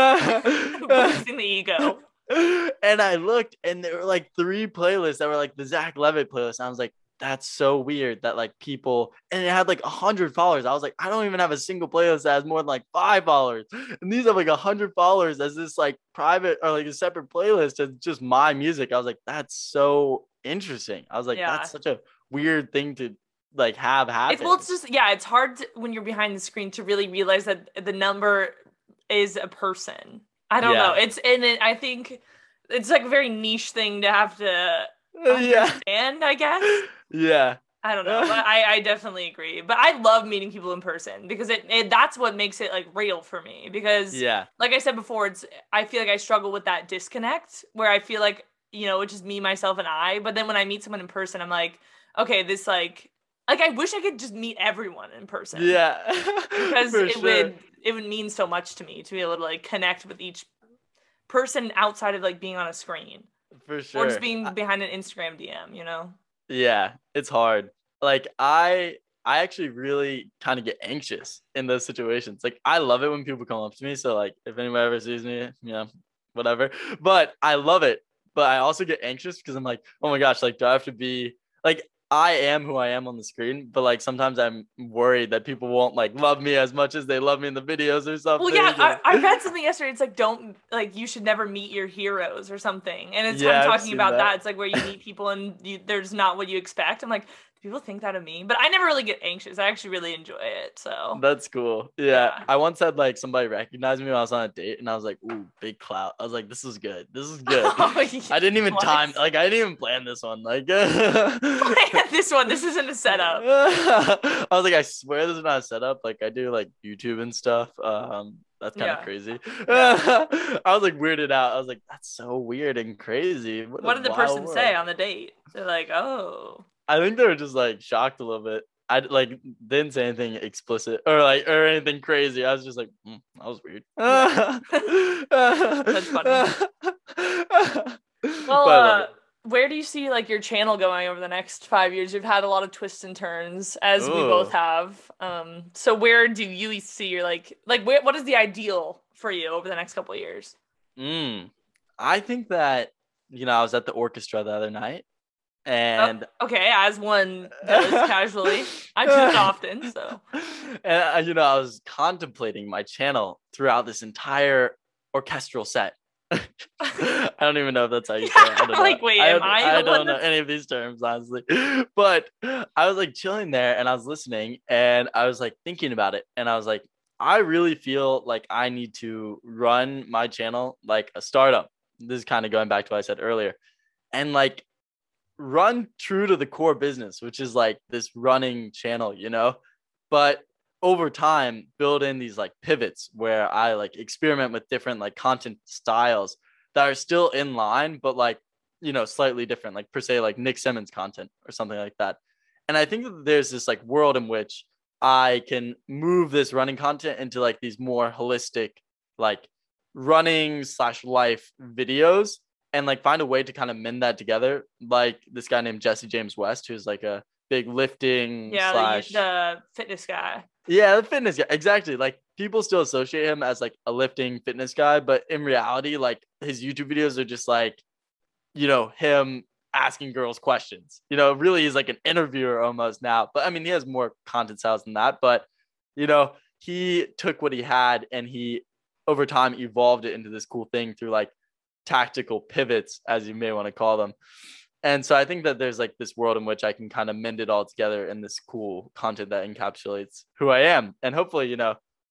Boosting the ego. And I looked and there were like 3 playlists that were like the Zach Levitt playlist. And I was like, that's so weird that like people, and it had like 100 followers. I was like, I don't even have a single playlist that has more than like 5 followers, and these have like 100 followers as this like private or like a separate playlist. It's just my music. I was like, that's so interesting. I was like, that's such a weird thing to like have happen. It's just, yeah, it's hard when you're behind the screen to really realize that the number is a person. I don't know. I think it's like a very niche thing to have to understand, I guess. Yeah. I don't know, but I definitely agree. But I love meeting people in person because it that's what makes it like real for me. Because like I said before, I feel like I struggle with that disconnect where I feel like, you know, it's just me, myself, and I. But then when I meet someone in person, I'm like, okay, this like I wish I could just meet everyone in person. Yeah. Because it would mean so much to me to be able to like connect with each person outside of like being on a screen. For sure. Or just being behind an Instagram DM, you know? Yeah, it's hard. Like I actually really kind of get anxious in those situations. Like I love it when people come up to me. So like if anybody ever sees me, you know, whatever. But I love it. But I also get anxious because I'm like, oh my gosh, like do I have to be like, I am who I am on the screen, but like sometimes I'm worried that people won't like love me as much as they love me in the videos or something. Well, yeah, I read something yesterday. It's like you should never meet your heroes or something. And it's kind of talking about that. It's like where you meet people and there's not what you expect. I'm like, do people think that of me? But I never really get anxious. I actually really enjoy it. So that's cool. Yeah. I once had like somebody recognize me when I was on a date and I was like, ooh, big clout. I was like, this is good. This is good. I didn't even I didn't even plan this one. Like this one. This isn't a setup. I was like, I swear this is not a setup. Like I do like YouTube and stuff. That's kind of crazy. I was like weirded out. I was like, that's so weird and crazy. What did the person say on the date? They're like, oh. I think they were just like shocked a little bit. I like didn't say anything explicit or anything crazy. I was just like, that was weird. That's funny. Well, where do you see like your channel going over the next 5 years? You've had a lot of twists and turns, as we both have. So where do you see your like what is the ideal for you over the next couple of years? I think that, you know, I was at the orchestra the other night. And okay, as one does casually. I do it often, so. And you know, I was contemplating my channel throughout this entire orchestral set. I don't even know if that's how you say it. I don't know. Like, wait, I don't know any of these terms, honestly. But I was like chilling there and I was listening and I was like thinking about it. And I was like, I really feel like I need to run my channel like a startup. This is kind of going back to what I said earlier. And like, run true to the core business, which is like this running channel, you know, but over time build in these like pivots where I like experiment with different like content styles that are still in line, but like, you know, slightly different, like per se, like Nick Simmons content or something like that. And I think that there's this like world in which I can move this running content into like these more holistic, like running / life videos. And like find a way to kind of mend that together, like this guy named Jesse James West, who's like a big lifting the fitness guy. Yeah, the fitness guy, exactly. Like people still associate him as like a lifting fitness guy, but in reality, like his YouTube videos are just like, you know, him asking girls questions. You know, really he's like an interviewer almost now. But I mean, he has more content styles than that. But you know, he took what he had and he over time evolved it into this cool thing through like tactical pivots, as you may want to call them. And so I think that there's like this world in which I can kind of mend it all together in this cool content that encapsulates who I am. And hopefully, you know,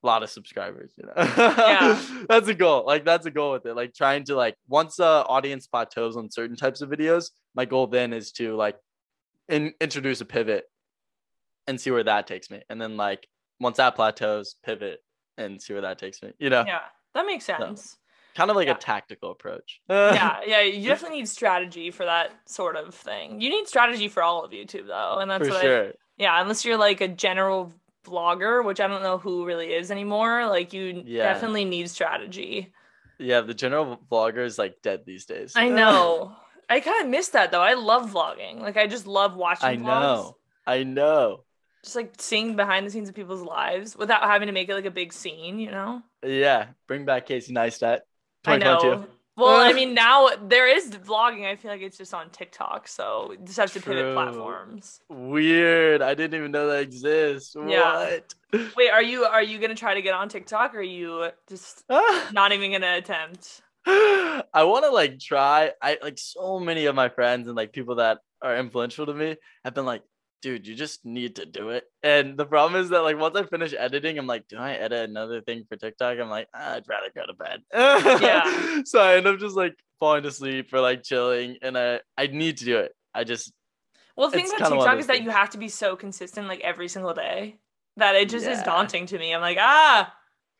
lot of subscribers, you know. Yeah. That's a goal. Like that's a goal with it. Like trying to like once the audience plateaus on certain types of videos, my goal then is to like introduce a pivot and see where that takes me. And then like once that plateaus, pivot and see where that takes me. You know? Yeah, that makes sense. So, kind of like a tactical approach. Yeah, you definitely need strategy for that sort of thing. You need strategy for all of YouTube though, and that's for what sure. unless you're like a general vlogger, which I don't know who really is anymore, like you definitely need strategy. Yeah, the general vlogger is like dead these days. I know. I kind of miss that though. I love vlogging. Like I just love watching vlogs. I know. Just like seeing behind the scenes of people's lives without having to make it like a big scene, you know? Yeah, bring back Casey Neistat. I know. Well, I mean, now there is vlogging. I feel like it's just on TikTok, so you just have to pivot platforms. Weird. I didn't even know that exists. Yeah. What? Wait, are you gonna try to get on TikTok, or are you just not even gonna attempt? I want to like try. I like so many of my friends and like people that are influential to me have been like, dude, you just need to do it. And the problem is that like once I finish editing, I'm like, do I edit another thing for TikTok? I'm like, I'd rather go to bed. Yeah. So I end up just like falling asleep or like chilling, and I need to do it. Well, the thing about TikTok is that you have to be so consistent like every single day that it just is daunting to me. I'm like, I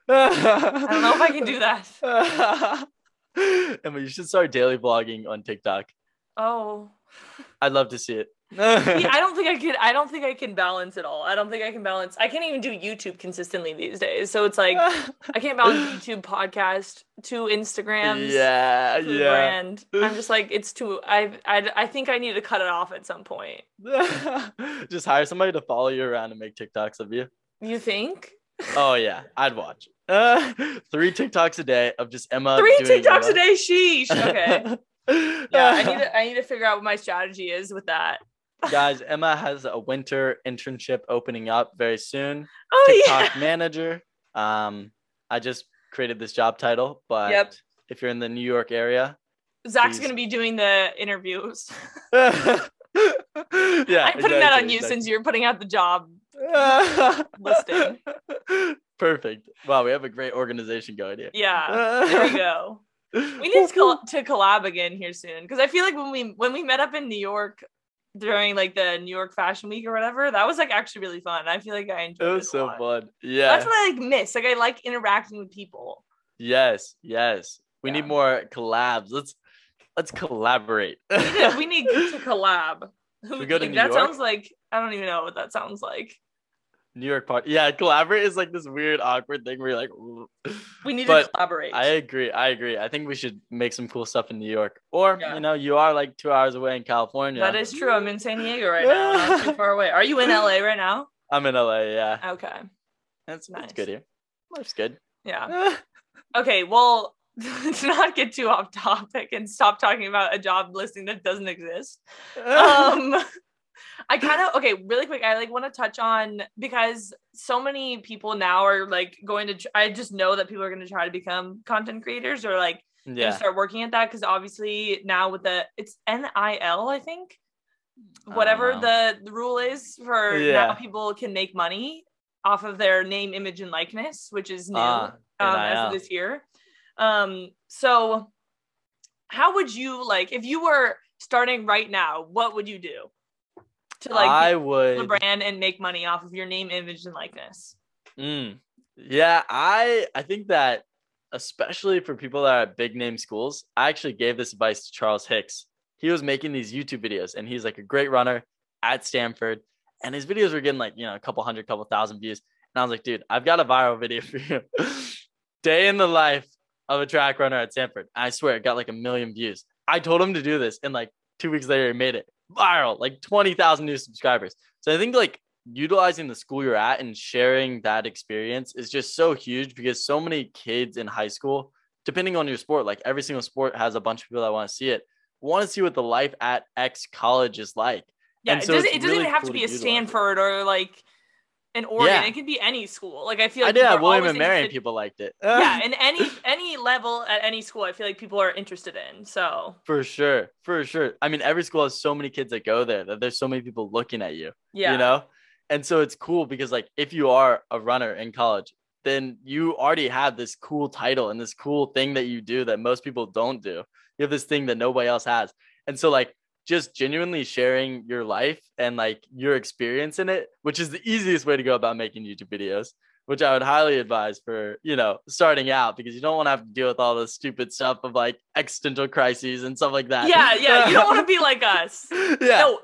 don't know if I can do that. Emma, you should start daily vlogging on TikTok. Oh, I'd love to see it. Yeah, I don't think I can balance it all. I can't even do YouTube consistently these days. So it's like I can't balance YouTube, podcast, 2 Instagrams, brand. I'm just like, it's too. I think I need to cut it off at some point. Just hire somebody to follow you around and make TikToks of you. You think? Oh yeah, I'd watch. 3 TikToks a day of just Emma. 3 TikToks a day. Sheesh. Okay. Yeah, I need to figure out what my strategy is with that. Guys, Emma has a winter internship opening up very soon. Oh, TikTok manager. I just created this job title, but if you're in the New York area, Zach's gonna be doing the interviews. Yeah, I'm putting that on you since you're putting out the job listing. Perfect. Wow, we have a great organization going here. Yeah, there we go. We need to collab again here soon, because I feel like when we met up in New York during like the New York Fashion Week or whatever, that was like actually really fun. I feel like I enjoyed it. It was so fun. Yeah, that's what I like miss. Like I like interacting with people. Yes. We need more collabs. Let's collaborate. We need to collab. We go to New that York? Sounds like, I don't even know what that sounds like. New York party. Yeah, collaborate is like this weird, awkward thing where you're like, ooh. We need to collaborate. I agree. I think we should make some cool stuff in New York. Or, you are like 2 hours away in California. That is true. I'm in San Diego right now. Not too far away. Are you in LA right now? I'm in LA, yeah. Okay. That's nice. It's good here. Life's good. Yeah. Okay, well, to not get too off topic and stop talking about a job listing that doesn't exist. Really quick, I like want to touch on, because so many people now are like going to, I just know that people are going to try to become content creators or like start working at that, because obviously now with it's NIL, I think, whatever the rule is for now, people can make money off of their name, image, and likeness, which is new as of this year. So how would you, like, if you were starting right now, what would you do to like build a brand and make money off of your name, image, and likeness? Yeah, I think that especially for people that are at big name schools, I actually gave this advice to Charles Hicks. He was making these YouTube videos, and he's like a great runner at Stanford, and his videos were getting like, a couple hundred, couple thousand views. And I was like, dude, I've got a viral video for you. Day in the life of a track runner at Stanford. I swear it got like 1 million views. I told him to do this, and like 2 weeks later, he made it viral, like 20,000 new subscribers. So I think like utilizing the school you're at and sharing that experience is just so huge, because so many kids in high school, depending on your sport, like every single sport has a bunch of people that want to see it, want to see what the life at X college is like. Yeah, and it so doesn't really even have to be a Stanford or like an Oregon. Yeah. It could be any school. Like I feel like I did have William and Mary, and people liked it. Yeah, and any level at any school, I feel like people are interested in. So for sure. I mean, every school has so many kids that go there that there's so many people looking at you. Yeah, And so it's cool because like if you are a runner in college, then you already have this cool title and this cool thing that you do that most people don't do. You have this thing that nobody else has. And so like just genuinely sharing your life and like your experience in it, which is the easiest way to go about making YouTube videos, which I would highly advise for, starting out, because you don't want to have to deal with all the stupid stuff of like existential crises and stuff like that. Yeah. You don't want to be like us. Yeah. No,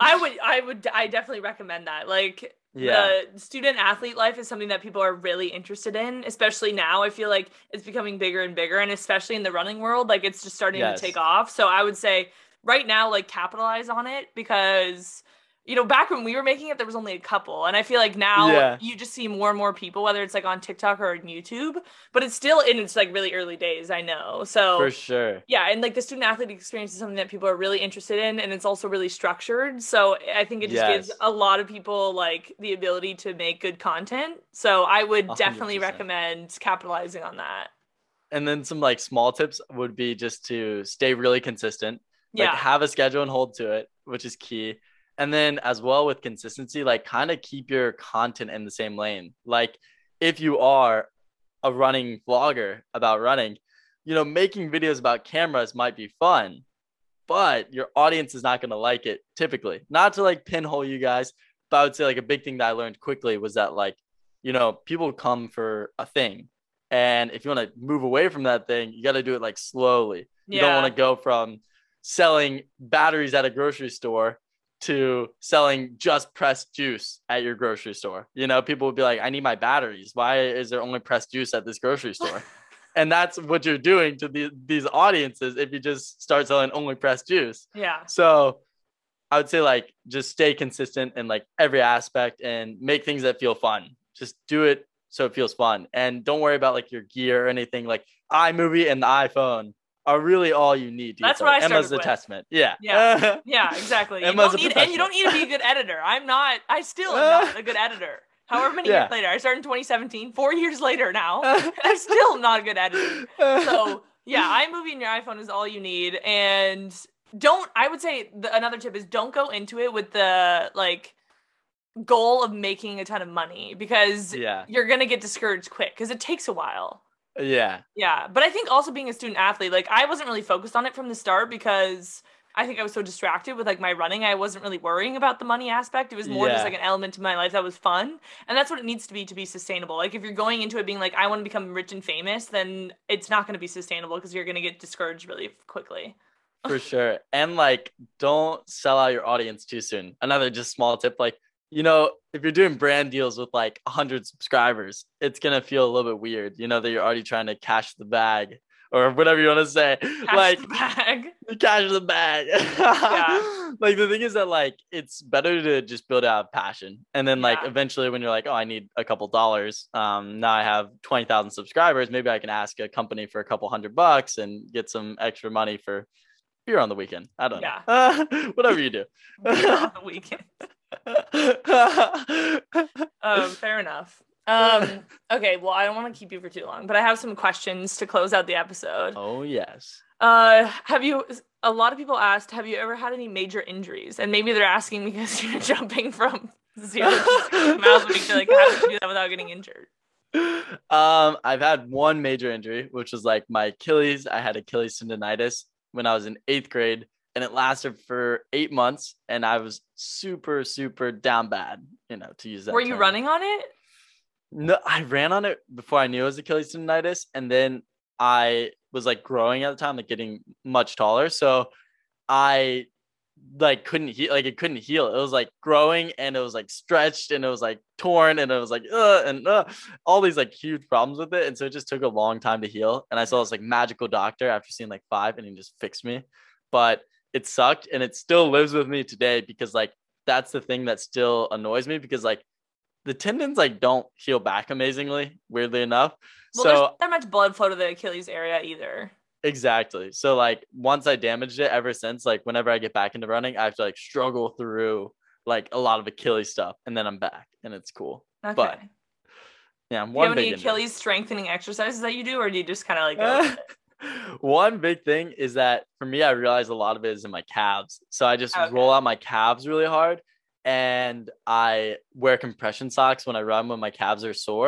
I definitely recommend that. Like, the student athlete life is something that people are really interested in, especially now. I feel like it's becoming bigger and bigger, and especially in the running world, like it's just starting to take off. So I would say right now, like, capitalize on it, because back when we were making it, there was only a couple. And I feel like now you just see more and more people, whether it's like on TikTok or on YouTube, but it's still in its like really early days, I know. So for sure. Yeah. And like the student athlete experience is something that people are really interested in, and it's also really structured. So I think it just gives a lot of people like the ability to make good content. So I would 100%. Definitely recommend capitalizing on that. And then some like small tips would be just to stay really consistent. Like have a schedule and hold to it, which is key. And then as well with consistency, like kind of keep your content in the same lane. Like if you are a running vlogger about running, making videos about cameras might be fun, but your audience is not going to like it typically. Not to like pinhole you guys, but I would say like a big thing that I learned quickly was that like, people come for a thing. And if you want to move away from that thing, you got to do it like slowly. You don't want to go from selling batteries at a grocery store to selling just pressed juice at your grocery store. People would be like, I need my batteries. Why is there only pressed juice at this grocery store? And that's what you're doing to these audiences if you just start selling only pressed juice. Yeah. So I would say like just stay consistent in like every aspect and make things that feel fun. Just do it so it feels fun. And don't worry about like your gear or anything. Like iMovie and the iPhone are really all you need. That's what I started Emma's the with. testament. Yeah, exactly. You don't need to be a good editor. I still am not a good editor. However many years later, I started in 2017, 4 years later now, and I'm still not a good editor. So iMovie and your iPhone is all you need. And I would say another tip is don't go into it with the like goal of making a ton of money, because you're going to get discouraged quick, because it takes a while. Yeah. But I think also being a student athlete, like I wasn't really focused on it from the start, because I think I was so distracted with like my running. I wasn't really worrying about the money aspect. It was more just like an element to my life that was fun. And that's what it needs to be sustainable. Like if you're going into it being like, I want to become rich and famous, then it's not going to be sustainable, because you're going to get discouraged really quickly. For sure. And like, don't sell out your audience too soon. Another just small tip, like, if you're doing brand deals with like 100 subscribers, it's going to feel a little bit weird, that you're already trying to cash the bag or whatever you want to say. Cash the bag. Like the thing is that like, it's better to just build out passion. And then like, eventually when you're like, oh, I need a couple dollars. Now I have 20,000 subscribers. Maybe I can ask a company for a couple $100 and get some extra money for beer on the weekend. I don't know. Whatever you do. Beer on the weekend. Fair enough. Okay, well, I don't want to keep you for too long, but I have some questions to close out the episode. Oh yes. A lot of people asked, have you ever had any major injuries? And maybe they're asking because you're jumping from 0 to 60 miles a week. They're like, how did you do that without getting injured? I've had one major injury, which was like my Achilles. I had Achilles tendonitis when I was in 8th grade. And it lasted for 8 months, and I was super, super down bad, to use that. Were you running on it? No, I ran on it before I knew it was Achilles tendonitis. And then I was like growing at the time, like getting much taller. So I like couldn't heal, like it couldn't heal. It was like growing, and it was like stretched, and it was like torn, and it was like, all these like huge problems with it. And so it just took a long time to heal. And I saw this like magical doctor after seeing like 5, and he just fixed me. But it sucked, and it still lives with me today, because like that's the thing that still annoys me, because like the tendons like don't heal back amazingly, weirdly enough. Well, there's not that much blood flow to the Achilles area either. Exactly. So like once I damaged it, ever since, like whenever I get back into running, I have to like struggle through like a lot of Achilles stuff, and then I'm back, and it's cool. Okay. But yeah, do you have any Achilles strengthening exercises that you do, or do you just kind of like go with it? One big thing is that for me, I realize a lot of it is in my calves. So I just roll out my calves really hard, and I wear compression socks when I run when my calves are sore.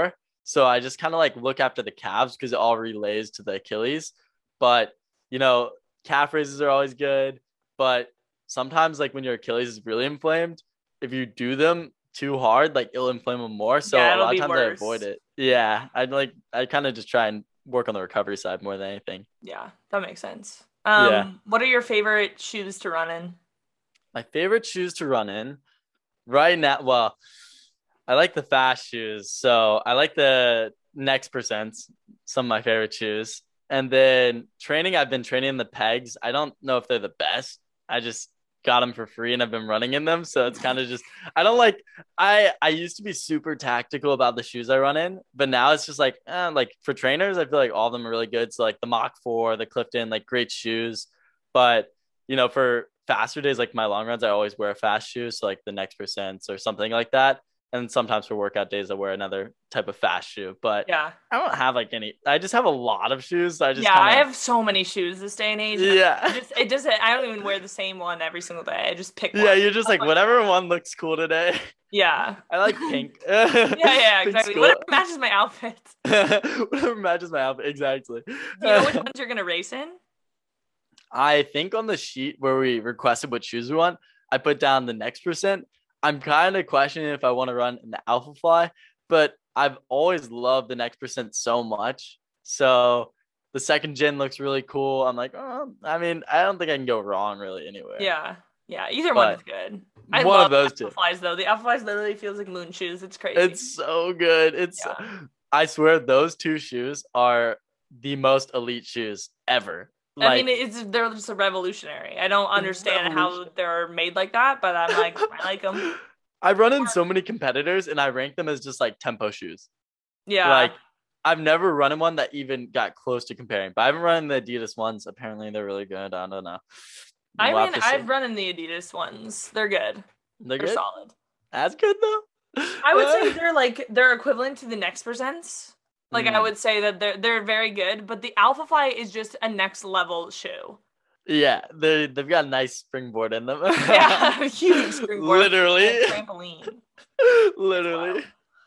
So I just kind of like look after the calves because it all relays to the Achilles. But, calf raises are always good. But sometimes like when your Achilles is really inflamed, if you do them too hard, like it'll inflame them more. So a lot of times I avoid it. Yeah. I kind of just try and work on the recovery side more than anything. Yeah, that makes sense. Yeah. What are your favorite shoes to run in? My favorite shoes to run in right now. Well, I like the fast shoes. So I like the Next Percents, some of my favorite shoes. And then training, I've been training in the Pegs. I don't know if they're the best. I just got them for free and I've been running in them. So it's kind of just, I used to be super tactical about the shoes I run in, but now it's just like for trainers, I feel like all of them are really good. So like the Mach 4, the Clifton, like great shoes. But, for faster days, like my long runs, I always wear a fast shoe. So like the Next Percents or something like that. And sometimes for workout days, I wear another type of fast shoe. But yeah, I don't have like any. I just have a lot of shoes. So I have so many shoes this day and age. Yeah, it doesn't. I don't even wear the same one every single day. I just pick one. Yeah, you're just like whatever one looks cool today. Yeah, I like pink. yeah, exactly. Whatever matches my outfit. Whatever matches my outfit, exactly. Do you know which ones you're gonna race in? I think on the sheet where we requested what shoes we want, I put down the Next Percent. I'm kind of questioning if I want to run in the Alpha Fly, but I've always loved the Next Percent so much. So the second gen looks really cool. I'm like, I don't think I can go wrong really anywhere. Yeah. Either one is good. I one love of those Alpha two. Flies though. The Alpha Flies literally feels like moon shoes. It's crazy. It's so good. I swear those two shoes are the most elite shoes ever. They're just a revolutionary. I don't understand how they're made like that, but I'm like, I like them. I've run in so many competitors and I rank them as just like tempo shoes. Yeah. Like I've never run in one that even got close to comparing, but I haven't run in the Adidas ones. Apparently they're really good. I don't know. I've run in the Adidas ones. They're good. They're good? solid. That's good though. I would say they're equivalent to the Next Percents. I would say that they're very good, but the Alpha Fly is just a next level shoe. Yeah, they've got a nice springboard in them. Yeah, a huge springboard. Literally. Trampoline. Literally.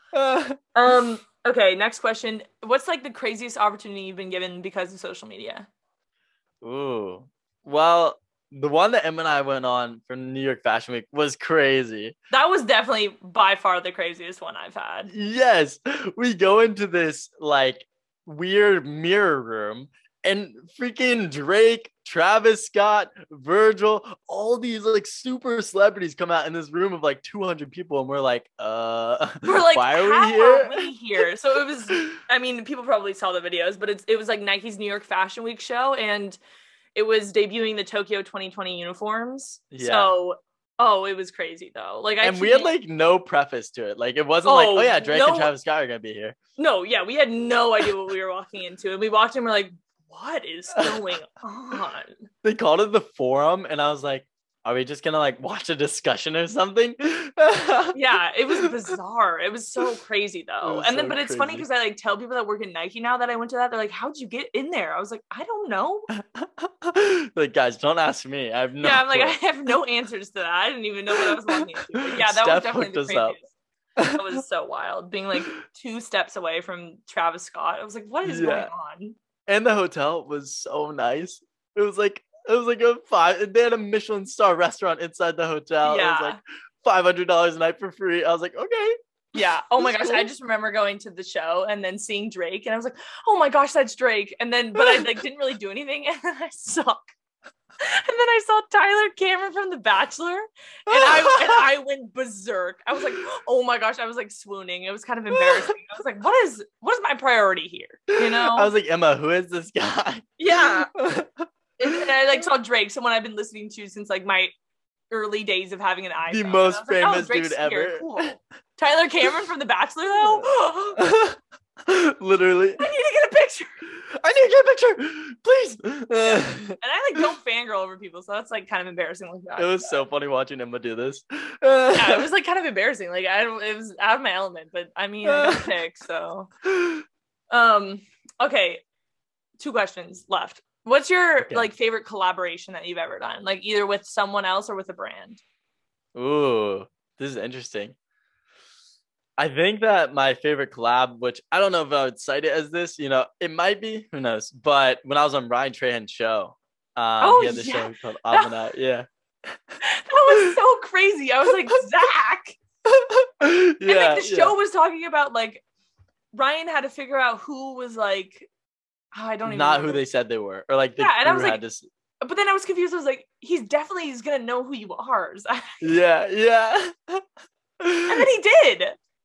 Okay, next question. What's the craziest opportunity you've been given because of social media? Ooh. Well, the one that Emma and I went on for New York Fashion Week was crazy. That was definitely by far the craziest one I've had. Yes. We go into this weird mirror room and freaking Drake, Travis Scott, Virgil, all these super celebrities come out in this room of 200 people. And we're like, why are we here? So it was, people probably saw the videos, but it was Nike's New York Fashion Week show. And it was debuting the Tokyo 2020 uniforms. Yeah. So, it was crazy though. We had no preface to it. It wasn't Drake and Travis Scott are gonna be here. No, yeah, we had no idea what we were walking into, and we walked in. We're like, what is going on? They called it the Forum, and I was like, are we just gonna watch a discussion or something? Yeah, it was bizarre. It was so crazy though. And then, but it's funny because I tell people that work at Nike now that I went to that. They're like, how'd you get in there? I was like, I don't know. Guys, don't ask me. I have no. Yeah, I'm I have no answers to that. I didn't even know what I was walking into. But yeah, that was definitely the craziest. That was so wild. Being 2 steps away from Travis Scott. I was like, what is going on? And the hotel was so nice. It was a 5. They had a Michelin star restaurant inside the hotel. Yeah. It was $500 a night for free. I was like, okay. Yeah. Oh my gosh. Cool. I just remember going to the show and then seeing Drake, and I was like, oh my gosh, that's Drake. And then, but I didn't really do anything, and then I saw Tyler Cameron from The Bachelor, and I went berserk. I was like, oh my gosh, I was swooning. It was kind of embarrassing. I was like, what is my priority here? I was like, Emma, who is this guy? Yeah. And I saw Drake, someone I've been listening to since my early days of having an iPhone. The most famous dude ever. Cool. Tyler Cameron from The Bachelor, though. Literally. I need to get a picture. Please. And I don't fangirl over people, so that's kind of embarrassing. It was so funny watching Emma do this. Yeah, it was kind of embarrassing. It was out of my element, but I got picked, so. Okay, 2 questions left. What's your favorite collaboration that you've ever done? Either with someone else or with a brand? Ooh, this is interesting. I think that my favorite collab, which I don't know if I would cite it as this, it might be, who knows? But when I was on Ryan Trahan's show, he had this show called Odd One Out. Yeah. That was so crazy. I was like, Zach. Yeah. And like the show was talking about like Ryan had to figure out who was like, I don't even not remember. who they said they were, or like the and I was like, had this. But then I was confused. I was like, he's gonna know who you are. Yeah. And then he did.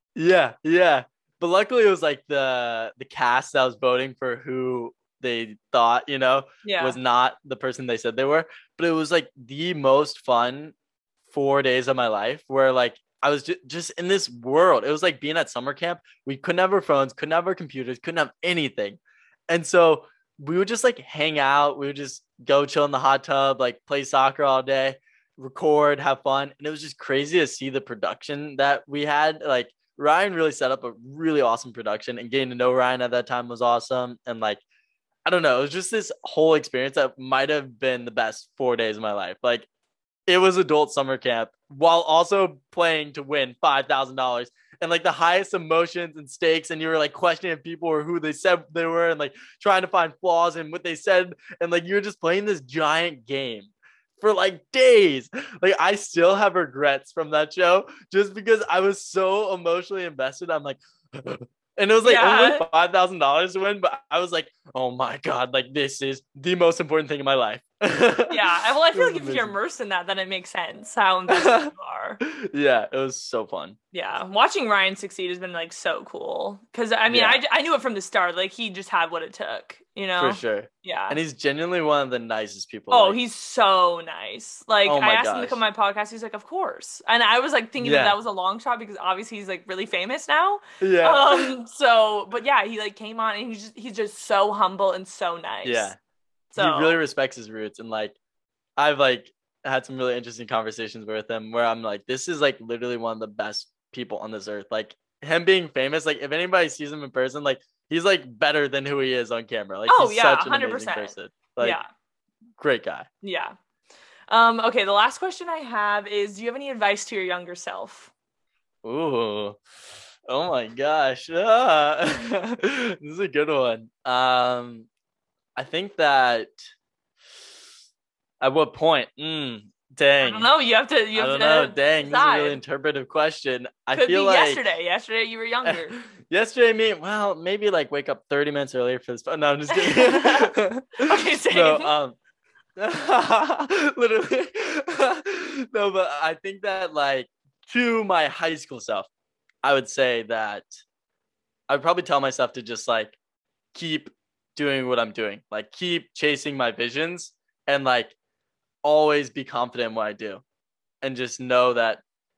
Yeah. But luckily it was like the cast that was voting for who they thought, was not the person they said they were. But it was like the most fun 4 days of my life where like I was just in this world. It was like being at summer camp. We couldn't have our phones, couldn't have our computers, couldn't have anything. And so we would just like hang out. We would just go chill in the hot tub, like play soccer all day, record, have fun. And it was just crazy to see the production that we had. Like Ryan really set up a really awesome production, and getting to know Ryan at that time was awesome. And like, I don't know, it was just this whole experience that might have been the best 4 days of my life. Like it was adult summer camp while also playing to win $5,000 and like the highest emotions and stakes. And you were like questioning people or who they said they were and like trying to find flaws in what they said. And like, you were just playing this giant game for like days. Like I still have regrets from that show just because I was so emotionally invested. I'm like, and it was like only $5,000 to win, but I was like, oh my God, like this is the most important thing in my life. Yeah. Well, I feel like if you're immersed in that, then it makes sense how invested you are. Yeah, it was so fun. Yeah. Watching Ryan succeed has been like so cool. Cause I mean, I knew it from the start. Like he just had what it took, For sure. Yeah. And he's genuinely one of the nicest people. Oh, he's so nice. Like I asked him to come on my podcast. He's like, of course. And I was like thinking that was a long shot because obviously he's like really famous now. Yeah. But yeah, he like came on and he's just so humble and so nice. Yeah. So he really respects his roots, and like I've like had some really interesting conversations with him where I'm like, this is like literally one of the best people on this earth. Like him being famous, like if anybody sees him in person, like he's like better than who he is on camera. Like he's such an 100%. Amazing person. Like great guy. Yeah. Okay, the last question I have is, do you have any advice to your younger self? Ooh. Oh my gosh. This is a good one. I think that at what point? Dang. I don't know. You have to. I don't know. Dang. Decide. This is a really interpretive question. I feel like yesterday. Yesterday you were younger. Yesterday, well, maybe like wake up 30 minutes earlier for this. No, I'm just kidding. Okay, same. So, literally. No, but I think that like to my high school self, I would say that I would probably tell myself to just like keep doing what I'm doing, like keep chasing my visions and like always be confident in what I do and just know that,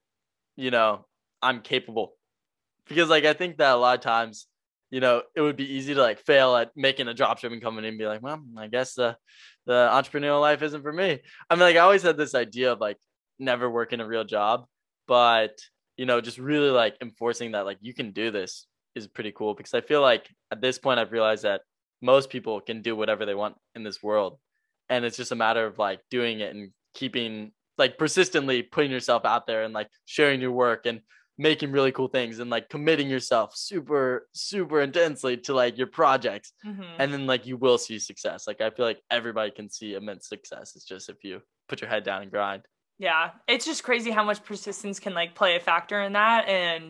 I'm capable. Because like, I think that a lot of times, it would be easy to like fail at making a dropshipping company and be like, well, I guess the entrepreneurial life isn't for me. I mean, like I always had this idea of like never working a real job, but just really like enforcing that like you can do this is pretty cool, because I feel like at this point I've realized that most people can do whatever they want in this world. And it's just a matter of like doing it and keeping like persistently putting yourself out there and like sharing your work and making really cool things and like committing yourself super, super intensely to like your projects. Mm-hmm. And then like you will see success. Like I feel like everybody can see immense success. It's just if you put your head down and grind. Yeah. It's just crazy how much persistence can like play a factor in that. And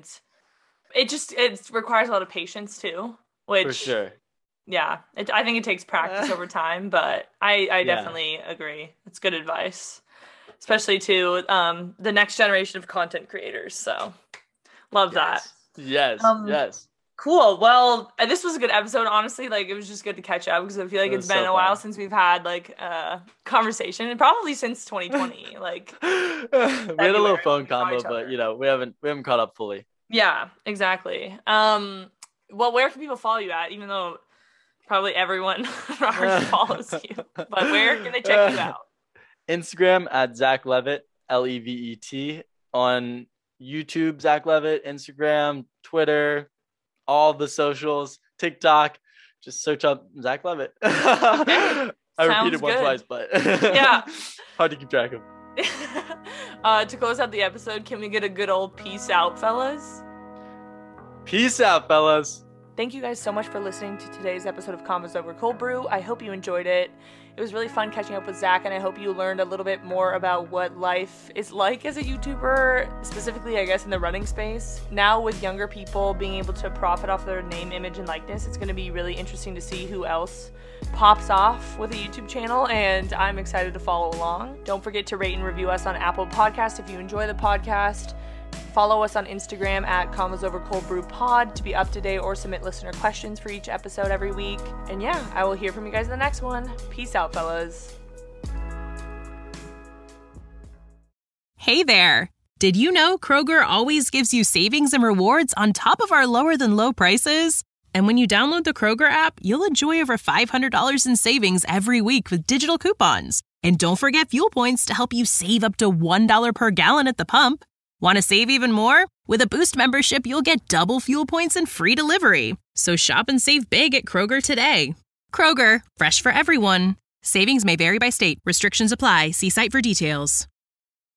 it requires a lot of patience too, which for sure. Yeah, I think it takes practice over time, but I definitely agree. It's good advice, especially to the next generation of content creators. So love that. Yes. Yes. Cool. Well, this was a good episode. Honestly, like it was just good to catch up because I feel like it's been a while since we've had like a conversation, and probably since 2020. Like we had a little phone combo, but we haven't caught up fully. Yeah, exactly. Well, where can people follow you at? Even though probably everyone already follows you, but where can they check you out? Instagram at Zach Levitt, Levet. On YouTube, Zach Levitt. Instagram, Twitter, all the socials, TikTok. Just search up Zach Levitt. Okay. I repeated once, twice, but yeah, hard to keep track of. To close out the episode, can we get a good old peace out, fellas? Peace out, fellas. Thank you guys so much for listening to today's episode of Convos Over Cold Brew. I hope you enjoyed it. It was really fun catching up with Zach, and I hope you learned a little bit more about what life is like as a YouTuber, specifically, I guess, in the running space. Now, with younger people being able to profit off their name, image, and likeness, it's going to be really interesting to see who else pops off with a YouTube channel, and I'm excited to follow along. Don't forget to rate and review us on Apple Podcasts if you enjoy the podcast. Follow us on Instagram at Convos Over Cold Brew Pod to be up to date or submit listener questions for each episode every week. And yeah, I will hear from you guys in the next one. Peace out, fellas. Hey there! Did you know Kroger always gives you savings and rewards on top of our lower than low prices? And when you download the Kroger app, you'll enjoy over $500 in savings every week with digital coupons. And don't forget fuel points to help you save up to $1 per gallon at the pump. Want to save even more? With a Boost membership, you'll get double fuel points and free delivery. So shop and save big at Kroger today. Kroger, fresh for everyone. Savings may vary by state. Restrictions apply. See site for details.